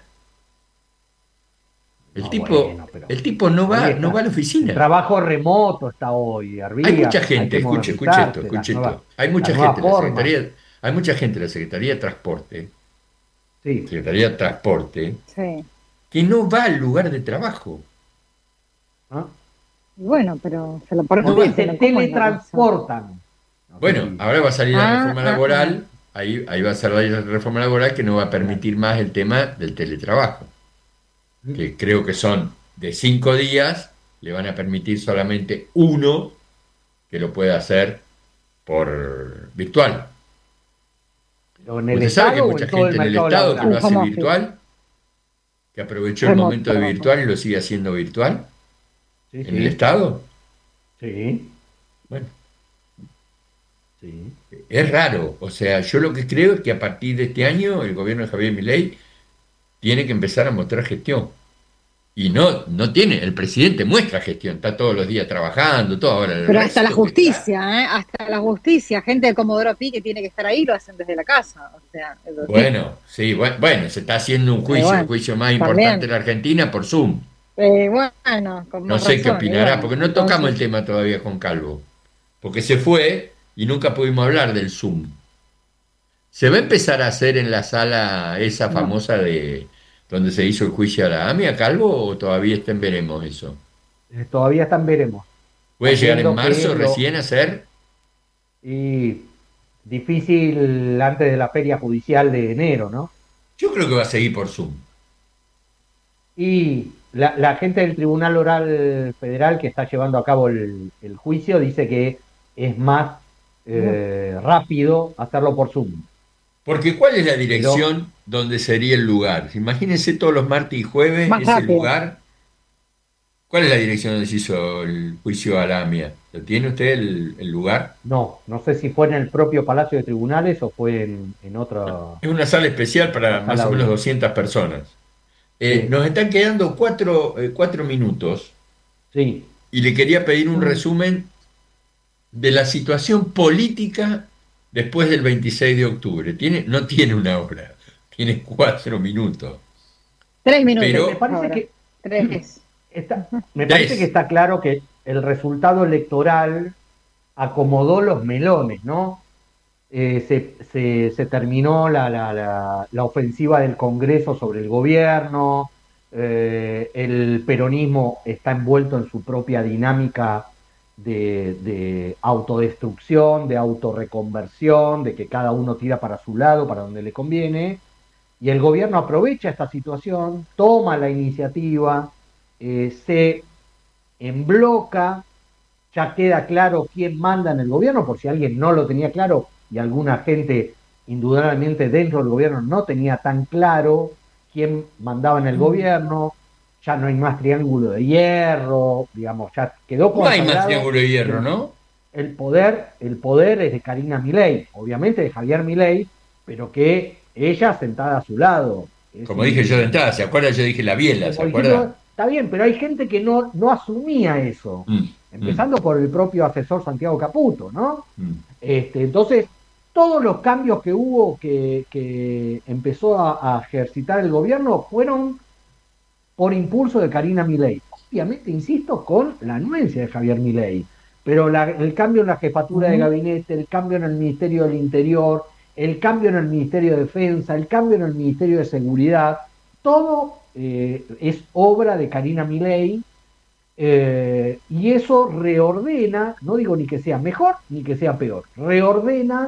El No, tipo, bueno, pero- el tipo no Ahí va, está. no va a la El oficina. trabajo remoto está hoy, Arbía. Hay mucha Hay gente, que escuche, escuche modernizarse, esto, escuche las nuevas- esto. Hay mucha las nuevas gente en la formas. Secretaría, hay mucha gente en la Secretaría de Transporte, Sí. Secretaría de Transporte, Sí. que no va al lugar de trabajo. ¿Ah? Y bueno, pero se lo ponen No, Porque dicen, se ¿cómo es la teletransportan. No sé Bueno, si- ahora va a salir la Ah, reforma ah, laboral, ahí, ahí va a salir la reforma laboral que no va a permitir más el tema del teletrabajo, que creo que son de cinco días, le van a permitir solamente uno que lo pueda hacer por virtual. Pero en el Usted sabe que hay Estado o mucha en todo el gente en el mercado Estado que laboral. lo hace Home office. virtual, que aprovechó el Remoto. momento de virtual y lo sigue haciendo virtual Sí, en sí. el Estado. Sí, Bueno, sí. es raro. O sea, yo lo que creo es que a partir de este año el gobierno de Javier Milei tiene que empezar a mostrar gestión. Y no, no tiene, el presidente muestra gestión, está todos los días trabajando, todo ahora. el Pero hasta la resto que justicia, ¿eh? Hasta la justicia, gente de Comodoro Pi que tiene que estar ahí lo hacen desde la casa. O sea, eso sí. Bueno, sí, bueno, bueno, se está haciendo un juicio, bueno, el juicio más también. importante de la Argentina por Zoom. Eh, bueno, con No más sé qué razón, y opinará, bueno, porque no tocamos el entonces- tema todavía con Calvo, porque se fue y nunca pudimos hablar del Zoom. ¿Se va a empezar a hacer en la sala esa No. famosa de donde se hizo el juicio a la AMI, a Calvo, o todavía está en veremos eso? Eh, Todavía están veremos. ¿Puede llegar en Haciendo que marzo lo- recién a ser? Y difícil antes de la feria judicial de enero, ¿no? Yo creo que va a seguir por Zoom. Y la, la gente del Tribunal Oral Federal que está llevando a cabo el, el juicio dice que es más eh, rápido hacerlo por Zoom. Porque ¿cuál es la dirección donde sería el lugar? Imagínense todos los martes y jueves Más ese rápido. lugar. ¿Cuál es la dirección donde se hizo el juicio a la AMIA? ¿Lo tiene usted el, el lugar? No, no sé si fue en el propio Palacio de Tribunales o fue en, en otra. Es una sala especial para Ojalá más o menos hubiera. doscientas personas. Eh, Sí. Nos están quedando cuatro, eh, cuatro minutos Sí, y le quería pedir un Mm. resumen de la situación política después del veintiséis de octubre. Tiene, no tiene una hora, tiene cuatro minutos. Tres minutos. Pero- me parece ahora. que Tres. está, me Tres. parece que está claro que el resultado electoral acomodó los melones, ¿no? Eh, se, se- se terminó la, la- la- la ofensiva del Congreso sobre el gobierno, eh, el peronismo está envuelto en su propia dinámica de, de autodestrucción, de autorreconversión, de que cada uno tira para su lado, para donde le conviene, y el gobierno aprovecha esta situación, toma la iniciativa, eh, se embloca, ya queda claro quién manda en el gobierno, por si alguien no lo tenía claro, y alguna gente indudablemente dentro del gobierno no tenía tan claro quién mandaba en el gobierno, ya no hay más triángulo de hierro, digamos, ya quedó No hay más consagrado triángulo de hierro, el- ¿no? El poder, el poder es de Karina Milei, obviamente de Javier Milei, pero que ella sentada a su lado. Es Como un- dije yo de entrada, ¿se acuerda? Yo dije la biela, ¿se como diciendo, acuerda? está bien, pero hay gente que no, no asumía eso, Mm, empezando por el propio asesor Santiago Caputo, ¿no? mm. Este, entonces, todos los cambios que hubo que, que empezó a, a ejercitar el gobierno fueron por impulso de Karina Milei. Obviamente, insisto, con la anuencia de Javier Milei, pero la- el cambio en la jefatura de Ujú. gabinete, el cambio en el Ministerio del Interior, el cambio en el Ministerio de Defensa, el cambio en el Ministerio de Seguridad, todo eh, es obra de Karina Milei, eh, y eso reordena, no digo ni que sea mejor ni que sea peor, reordena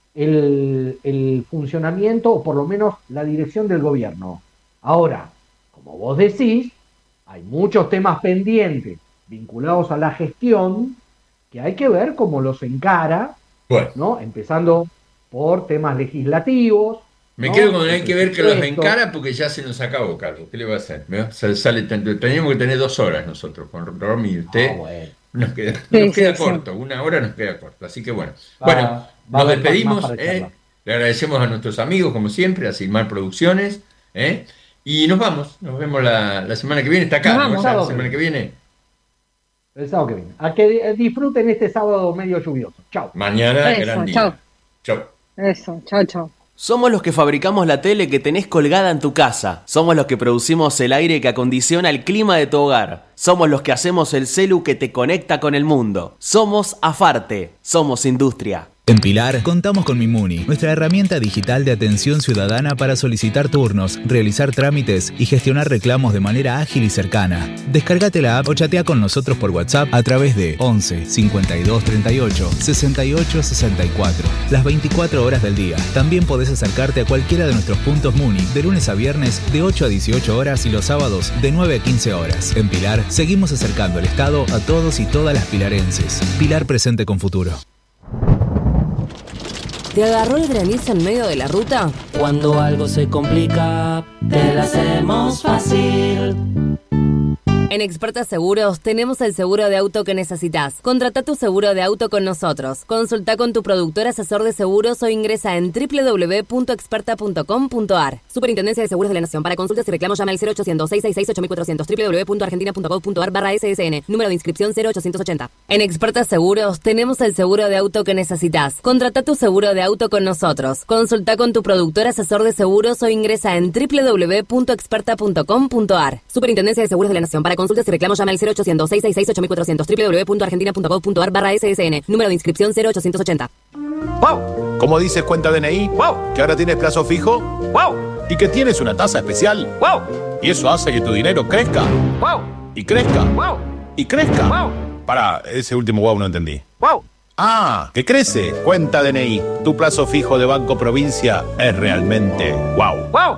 el, el funcionamiento o por lo menos la dirección del gobierno. Ahora, como vos decís, hay muchos temas pendientes vinculados a la gestión que hay que ver cómo los encara, Bueno, ¿no? Empezando por temas legislativos. me ¿no? quedo con hay El que ver que los presupuesto. encara porque ya se nos acabó, Carlos. ¿Qué le va a hacer? ¿Me? Sale, sale tanto- teníamos que tener dos horas nosotros con Romy y usted. Ah, bueno. Nos queda, Sí, nos queda sí, corto, una hora nos queda corto. Así que bueno. Va- bueno, va a nos haber más despedimos. para eh, charlar. le agradecemos a nuestros amigos, como siempre, a Silmar Producciones. eh, Y nos vamos, nos vemos la, la semana que viene. Está acá, Nos ¿no? vamos. La semana que viene. El sábado que viene. A que disfruten este sábado medio lluvioso. Chao. Mañana, Eso, gran día. chao. Chao. Eso, chao, chao. Somos los que fabricamos la tele que tenés colgada en tu casa. Somos los que producimos el aire que acondiciona el clima de tu hogar. Somos los que hacemos el celu que te conecta con el mundo. Somos Afarte. Somos industria. En Pilar contamos con Mimuni, nuestra herramienta digital de atención ciudadana para solicitar turnos, realizar trámites y gestionar reclamos de manera ágil y cercana. Descárgate la app o chatea con nosotros por WhatsApp a través de once cincuenta y dos treinta y ocho sesenta y ocho sesenta y cuatro, las veinticuatro horas del día. También podés acercarte a cualquiera de nuestros puntos Muni de lunes a viernes de ocho a dieciocho horas y los sábados de nueve a quince horas. En Pilar seguimos acercando el Estado a todos y todas las pilarenses. Pilar presente con futuro. ¿Te agarró el granizo en medio de la ruta? Cuando algo se complica, te la hacemos fácil. En Expertas Seguros tenemos el seguro de auto que necesitas. Contrata tu seguro de auto con nosotros. Consulta con tu productor asesor de seguros o ingresa en doble u doble u doble u punto experta punto com punto a r. Superintendencia de Seguros de la Nación. Para consultas y reclamos llama al cero ochocientos, seiscientos sesenta y seis, ocho mil cuatrocientos, doble u doble u doble u punto argentina punto gov punto a r barra S S N. Número de inscripción cero ochocientos ochenta. En Expertas Seguros tenemos el seguro de auto que necesitas. Contrata tu seguro de auto con nosotros. Consulta con tu productor asesor de seguros o ingresa en doble u doble u doble u punto experta punto com punto a r. Superintendencia de Seguros de la Nación. Para consultas y reclamos llama al cero ochocientos, seiscientos sesenta y seis, ocho mil cuatrocientos, doble u doble u doble u punto argentina punto gov punto a r barra S S N. Número de inscripción cero ochocientos ochenta. ¡Wow! Como dices cuenta D N I, ¡wow! Que ahora tienes plazo fijo, ¡wow! Y que tienes una tasa especial, ¡wow! Y eso hace que tu dinero crezca, ¡wow! Y crezca, ¡wow! Y crezca, ¡wow! Pará, ese último wow no entendí. ¡Wow! Ah, que crece. Cuenta D N I. Tu plazo fijo de Banco Provincia es realmente ¡wow! ¡Wow!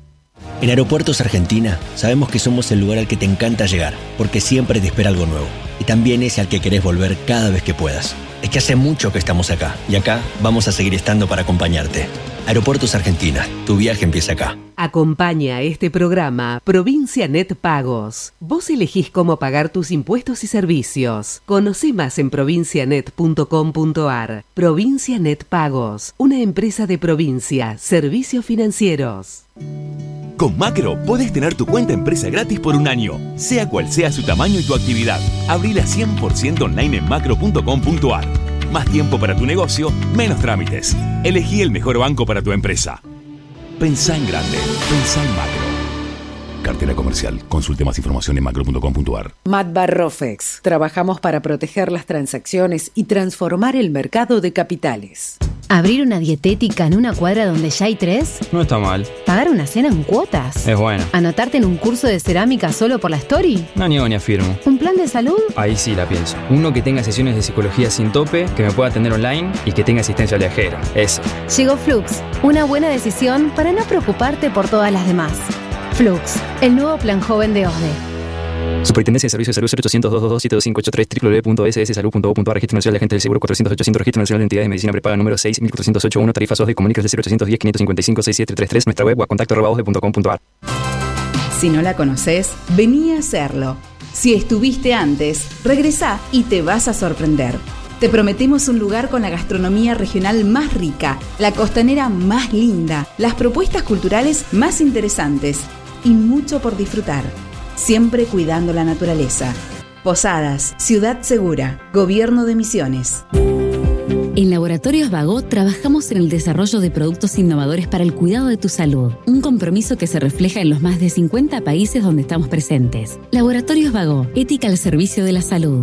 En Aeropuertos Argentina sabemos que somos el lugar al que te encanta llegar, porque siempre te espera algo nuevo. Y también es al que querés volver cada vez que puedas. Es que hace mucho que estamos acá, y acá vamos a seguir estando para acompañarte. Aeropuertos Argentina, tu viaje empieza acá. Acompaña este programa Provincia Net Pagos. Vos elegís cómo pagar tus impuestos y servicios. Conoce más en provincia net punto com punto a r. Provincia Net Pagos, una empresa de provincia, servicios financieros. Con Macro podés tener tu cuenta empresa gratis por un año, sea cual sea su tamaño y tu actividad. Abrila cien por ciento online en macro punto com punto a r. Más tiempo para tu negocio, menos trámites. Elegí el mejor banco para tu empresa. Pensá en grande. Pensá en Macro. Cartera comercial. Consulte más información en macro punto com punto a r. Matbar Rofex. Trabajamos para proteger las transacciones y transformar el mercado de capitales. ¿Abrir una dietética en una cuadra donde ya hay tres? No está mal. ¿Pagar una cena en cuotas? Es bueno. ¿Anotarte en un curso de cerámica solo por la story? No niego ni afirmo. ¿Un plan de salud? Ahí sí la pienso. Uno que tenga sesiones de psicología sin tope, que me pueda atender online y que tenga asistencia viajera. Eso. Llegó Flux. Una buena decisión para no preocuparte por todas las demás. Flux, el nuevo plan joven de O S D E. Superintendencia de Servicios de Salud cero ochocientos, doscientos veintidós, siete dos cinco ocho tres, doble u doble u doble u punto s s salud punto gov punto a r. Registro Nacional de Agentes del Seguro cuatrocientos ochocientos, Registro Nacional de Entidades de Medicina Prepaga número seis mil cuatrocientos ochenta y uno, tarifas O S D E, comunicas de cero ochocientos diez, quinientos cincuenta y cinco, sesenta y siete treinta y tres, nuestra web o a contacto arroba osde punto com punto a r. Si no la conoces, vení a hacerlo. Si estuviste antes, regresá y te vas a sorprender. Te prometemos un lugar con la gastronomía regional más rica, la costanera más linda, las propuestas culturales más interesantes y mucho por disfrutar, siempre cuidando la naturaleza. Posadas, Ciudad Segura, Gobierno de Misiones. En Laboratorios Vago trabajamos en el desarrollo de productos innovadores para el cuidado de tu salud, un compromiso que se refleja en los más de cincuenta países donde estamos presentes. Laboratorios Vago, ética al servicio de la salud.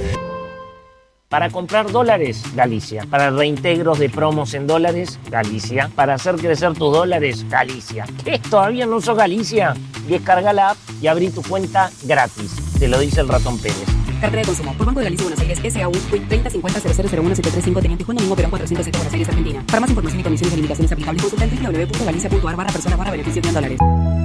Para comprar dólares, Galicia. Para reintegros de promos en dólares, Galicia. Para hacer crecer tus dólares, Galicia. ¿Qué? ¿Todavía no sos Galicia? Descarga la app y abrí tu cuenta gratis. Te lo dice el ratón Pérez. Cartera de consumo. Por Banco de Galicia, Buenos Aires, S A U, treinta cincuenta cero cero cero uno siete tres cinco, Teniente Juan Domingo Perón cuatrocientos siete, Buenos Aires, Argentina. Para más información y condiciones y limitaciones aplicables, consulta en doble u doble u doble u punto galicia punto a r barra persona barra beneficios de dólares.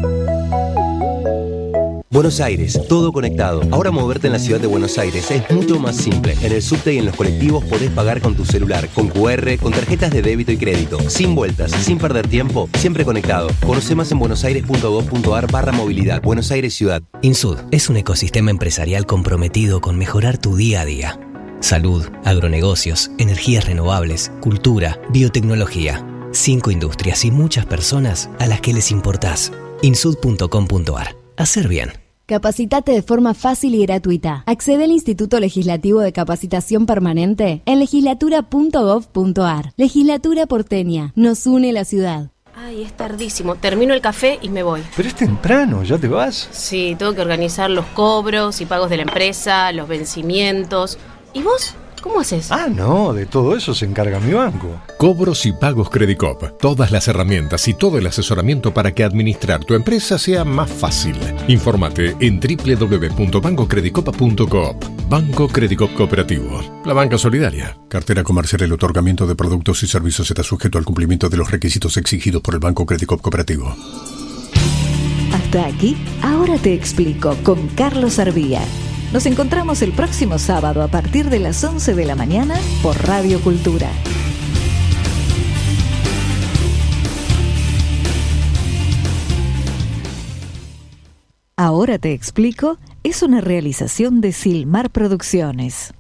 Buenos Aires, todo conectado. Ahora moverte en la ciudad de Buenos Aires es mucho más simple. En el subte y en los colectivos podés pagar con tu celular, con cu erre, con tarjetas de débito y crédito, sin vueltas, sin perder tiempo, siempre conectado. Conoce más en buenosaires punto gov punto a r barra movilidad. Buenos Aires Ciudad. Insud es un ecosistema empresarial comprometido con mejorar tu día a día. Salud, agronegocios, energías renovables, cultura, biotecnología. Cinco industrias y muchas personas a las que les importás. insud punto com punto ar. Hacer bien. Capacitate de forma fácil y gratuita. Accede al Instituto Legislativo de Capacitación Permanente en legislatura punto gov punto ar. Legislatura porteña. Nos une la ciudad. Ay, es tardísimo. Termino el café y me voy. Pero es temprano, ¿ya te vas? Sí, tengo que organizar los cobros y pagos de la empresa, los vencimientos. ¿Y vos? ¿Cómo haces? Ah, no, de todo eso se encarga mi banco. Cobros y pagos Credicop. Todas las herramientas y todo el asesoramiento para que administrar tu empresa sea más fácil. Infórmate en doble u doble u doble u punto banco credicop punto coop. Banco Credicop Cooperativo. La banca solidaria. Cartera comercial. El otorgamiento de productos y servicios está sujeto al cumplimiento de los requisitos exigidos por el Banco Credicop Cooperativo. Hasta aquí, Ahora te explico con Carlos Arbía. Nos encontramos el próximo sábado a partir de las once de la mañana por Radio Cultura. Ahora te explico es una realización de Silmar Producciones.